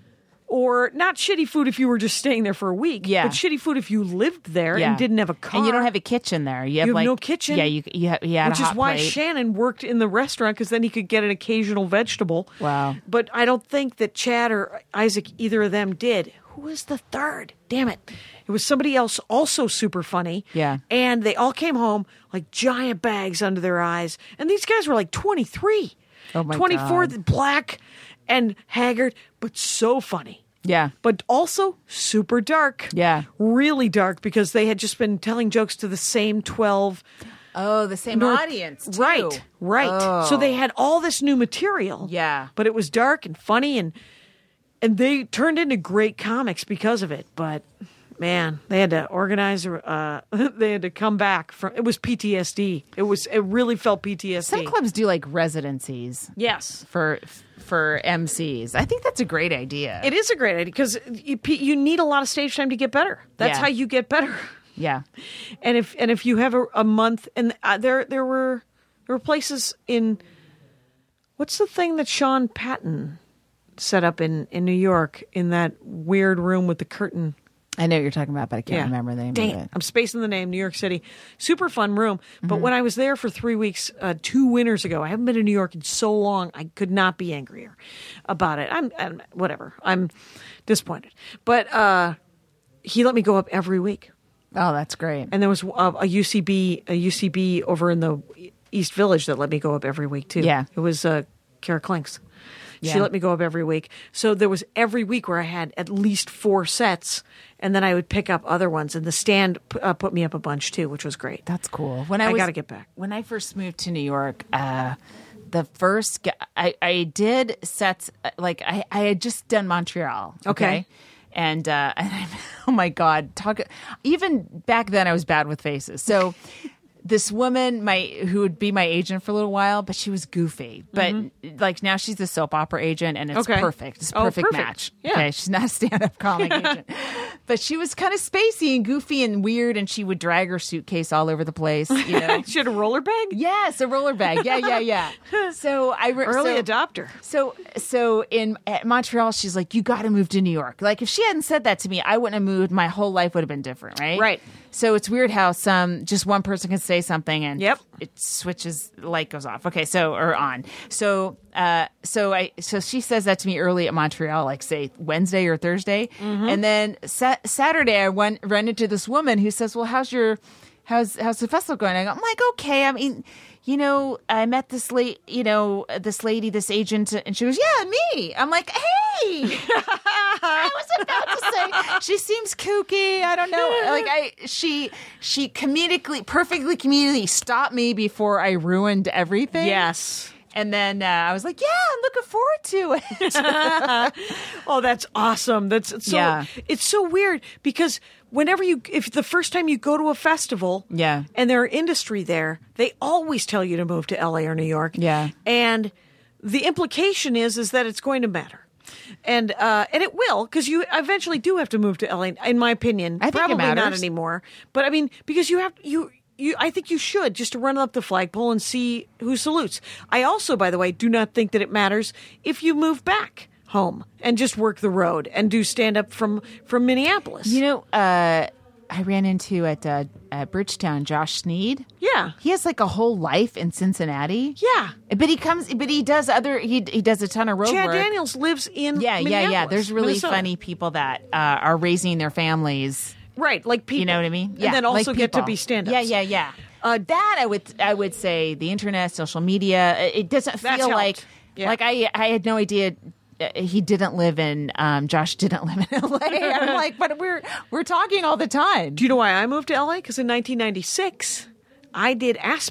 Or not shitty food if you were just staying there for a week, Yeah. but shitty food if you lived there Yeah. and didn't have a car. And you don't have a kitchen there. You have, You have like, no kitchen. Yeah, you, you, ha- you had Which a is hot why plate. Shannon worked in the restaurant, because then he could get an occasional vegetable. Wow. But I don't think that Chad or Isaac, either of them, did. Who was the third? Damn it. It was somebody else also super funny. Yeah. And they all came home like giant bags under their eyes. And these guys were like twenty-three. Oh, my twenty-four, God. black and haggard, but so funny. Yeah. But also super dark. Yeah. Really dark, because they had just been telling jokes to the same twelve. Oh, the same North- audience, too. Right, right. Oh. So they had all this new material. Yeah. But it was dark and funny, and and they turned into great comics because of it. But man, they had to organize. Uh, they had to come back from. It was P T S D. It was. It really felt P T S D. Some clubs do like residencies Yes. for for M Cs. I think that's a great idea. It is a great idea, because you, you need a lot of stage time to get better. That's Yeah. how you get better. yeah. And if and if you have a, a month, and uh, there there were there were places in, what's the thing that Sean Patton set up in, in New York, in that weird room with the curtain? I know what you're talking about, but I can't Yeah. remember the name Dang of it. it. I'm spacing the name. New York City, super fun room. But Mm-hmm. when I was there for three weeks, uh, two winters ago, I haven't been to New York in so long. I could not be angrier about it. I'm, I'm whatever. I'm disappointed. But uh, he let me go up every week. Oh, that's great. And there was a, a U C B, a U C B over in the East Village that let me go up every week too. Yeah. It was uh, Kara Klinks. She Yeah. let me go up every week. So there was every week where I had at least four sets, and then I would pick up other ones. And the stand uh, put me up a bunch too, which was great. That's cool. When I, I was, gotta get back. When I first moved to New York, uh, the first g- I, I did sets uh, like I, I had just done Montreal. Okay. Okay. And, uh, and I, oh my God, talk. Even back then, I was bad with faces. So this woman, my who would be my agent for a little while, but she was goofy. But like now she's a soap opera agent, and it's Okay. perfect. It's a Oh, perfect, perfect. match. Yeah. Okay, she's not a stand-up comic agent, but she was kind of spacey and goofy and weird, and she would drag her suitcase all over the place. You know. She had a roller bag? Yes, a roller bag. Yeah, yeah, yeah. So I re- Early so, adopter. So so in at Montreal, she's like, "You got to move to New York." Like if she hadn't said that to me, I wouldn't have moved. My whole life would have been different, right? Right. So it's weird how some just one person can say something and Yep. it switches, the light goes off. Okay, so or on. So uh, so I so she says that to me early at Montreal, like say Wednesday or Thursday, Mm-hmm. and then sa- Saturday I went ran into this woman who says, "Well, how's your how's how's the festival going?" I go, I'm like, okay. I mean, you know, I met this late, you know, this lady, this agent, and she goes, "Yeah, me." I'm like, "Hey." I was about to say she seems kooky. I don't know. Like I, she, she comedically, perfectly comedically stopped me before I ruined everything. Yes. And then uh, I was like, "Yeah, I'm looking forward to it." Oh, that's awesome. That's it's so Yeah. it's so weird, because whenever you if the first time you go to a festival, Yeah. and there are industry there, they always tell you to move to L A or New York. Yeah. And the implication is is that it's going to matter. And uh, and it will, because you eventually do have to move to L A, in my opinion. I think it Probably not matters. anymore. But I mean, because you have you you I think you should, just to run up the flagpole and see who salutes. I also, by the way, do not think that it matters if you move back home and just work the road and do stand up from from Minneapolis. You know, uh, I ran into at uh, at Bridgetown Josh Sneed. Yeah. He has like a whole life in Cincinnati. Yeah. But he comes, but he does other. He he does a ton of road Chad work. Daniels lives in Yeah, yeah, yeah. Minneapolis, There's really Minnesota. funny people that uh, are raising their families. Right, like people. You know what I mean? And then also like get to people. be stand-ups. Yeah, yeah, yeah. Uh, that I would I would say the internet, social media. It it doesn't That's feel helped. like Yeah. like I I had no idea. uh, He didn't live in. Um, Josh didn't live in L A. I'm like, but we're we're talking all the time. Do you know why I moved to L A? Because in nineteen ninety-six, I did Aspen.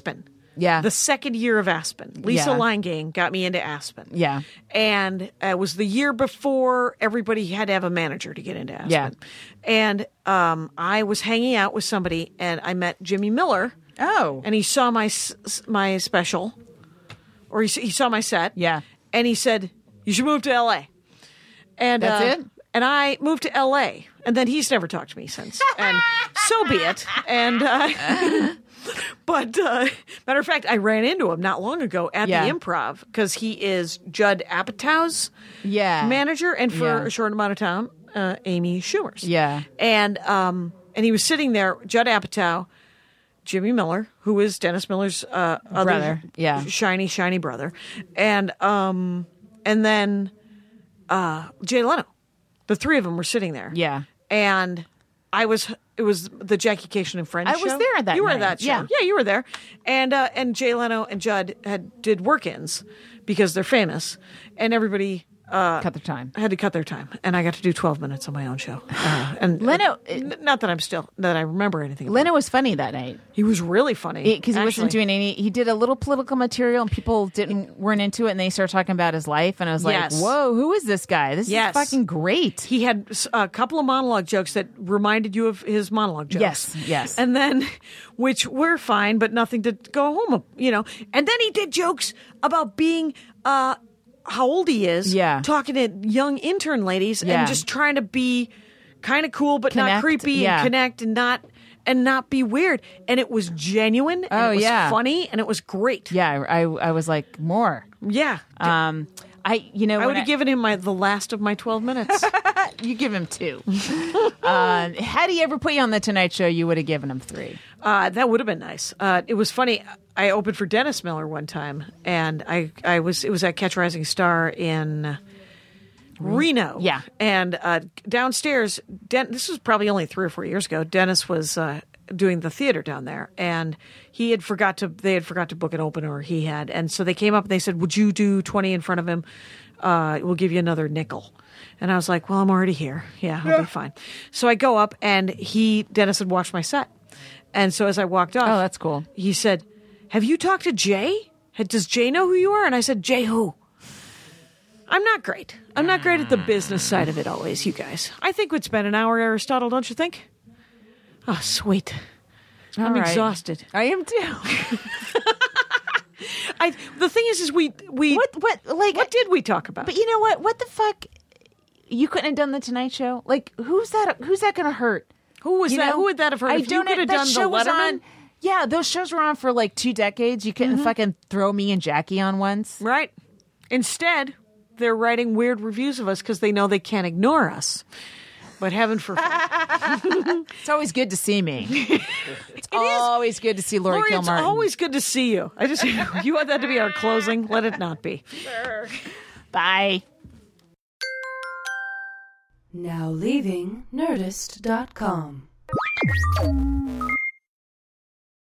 Yeah. The second year of Aspen. Lisa Yeah. Leingame got me into Aspen. Yeah. And it was the year before everybody had to have a manager to get into Aspen. Yeah. And um, I was hanging out with somebody, and I met Jimmy Miller. Oh. And he saw my s- s- my special, or he, s- he saw my set. Yeah. And he said, "You should move to L A" And That's uh, it? And I moved to L A, and then he's never talked to me since. And so be it. And uh, but uh, matter of fact, I ran into him not long ago at Yeah. the Improv because he is Judd Apatow's Yeah. manager, and for Yeah. a short amount of time, uh, Amy Schumer's. Yeah. And um, and he was sitting there, Judd Apatow, Jimmy Miller, who is Dennis Miller's uh, other Brother, yeah. shiny, shiny brother, and um, and then uh, Jay Leno. The three of them were sitting there. Yeah. And I was, it was the Jackie Cation and Friends I show. was there at that You were night. at that show. Yeah. Yeah, you were there. And uh, and Jay Leno and Judd had did work-ins because they're famous, and everybody uh, Cut their time. had to cut their time, and I got to do twelve minutes on my own show. Uh, and Leno- uh, n- not that I'm still that I remember anything. About Leno it. was funny that night He was really funny because he wasn't actually. doing any. He did a little political material, and people didn't weren't into it, and they started talking about his life, and I was like, Yes. "Whoa, who is this guy? This Yes. is fucking great." He had s- a couple of monologue jokes that reminded you of his monologue jokes. Yes, yes. And then, which were fine, but nothing to go home, you know. And then he did jokes about being, uh, how old he is. Yeah. Talking to young intern ladies Yeah. and just trying to be kind of cool, but not Connect, creepy yeah. and connect and not, and not be weird. And it was genuine. And Oh, it was yeah. funny and it was great. Yeah, I I was like more. Yeah. Um, I you know I when would have given him my, the last of my twelve minutes. you give him two. uh, had he ever put you on the Tonight Show, you would have given him three. Uh, that would have been nice. Uh, it was funny. I opened for Dennis Miller one time, and I, I was it was at Catch a Rising Star in Reno. Yeah. And uh, downstairs, Den- this was probably only three or four years ago. Dennis was uh, doing the theater down there, and he had forgot to. They had forgot to book an opener, or he had, and so they came up and they said, "Would you do twenty in front of him? Uh, we'll give you another nickel." And I was like, "Well, I'm already here. Yeah, I'll be fine." So I go up, and he Dennis had watched my set, and so as I walked off, Oh, that's cool. he said, "Have you talked to Jay? Had- Does Jay know who you are?" And I said, "Jay who?" I'm not great. I'm not great at the business side of it always, you guys. I think it's been an hour, Aristotle, don't you think? Oh, sweet. I'm All right. exhausted. I am too. I the thing is is we we What what like what did we talk about? But you know what? What the fuck? You couldn't have done the Tonight Show. Like who's that? Who's that going to hurt? Who was You that? know? Who would that have hurt? I If you don't. could have that done the show was Letterman? on. Yeah, those shows were on for like two decades. You couldn't fucking throw me and Jackie on once. Right. Instead, they're writing weird reviews of us because they know they can't ignore us. But heaven forbid. It's always good to see me. It's always good to see Lori, Lori, it's Kilmartin. always good to see you. I just you want that to be our closing. Let it not be. Bye. Now leaving Nerdist dot com.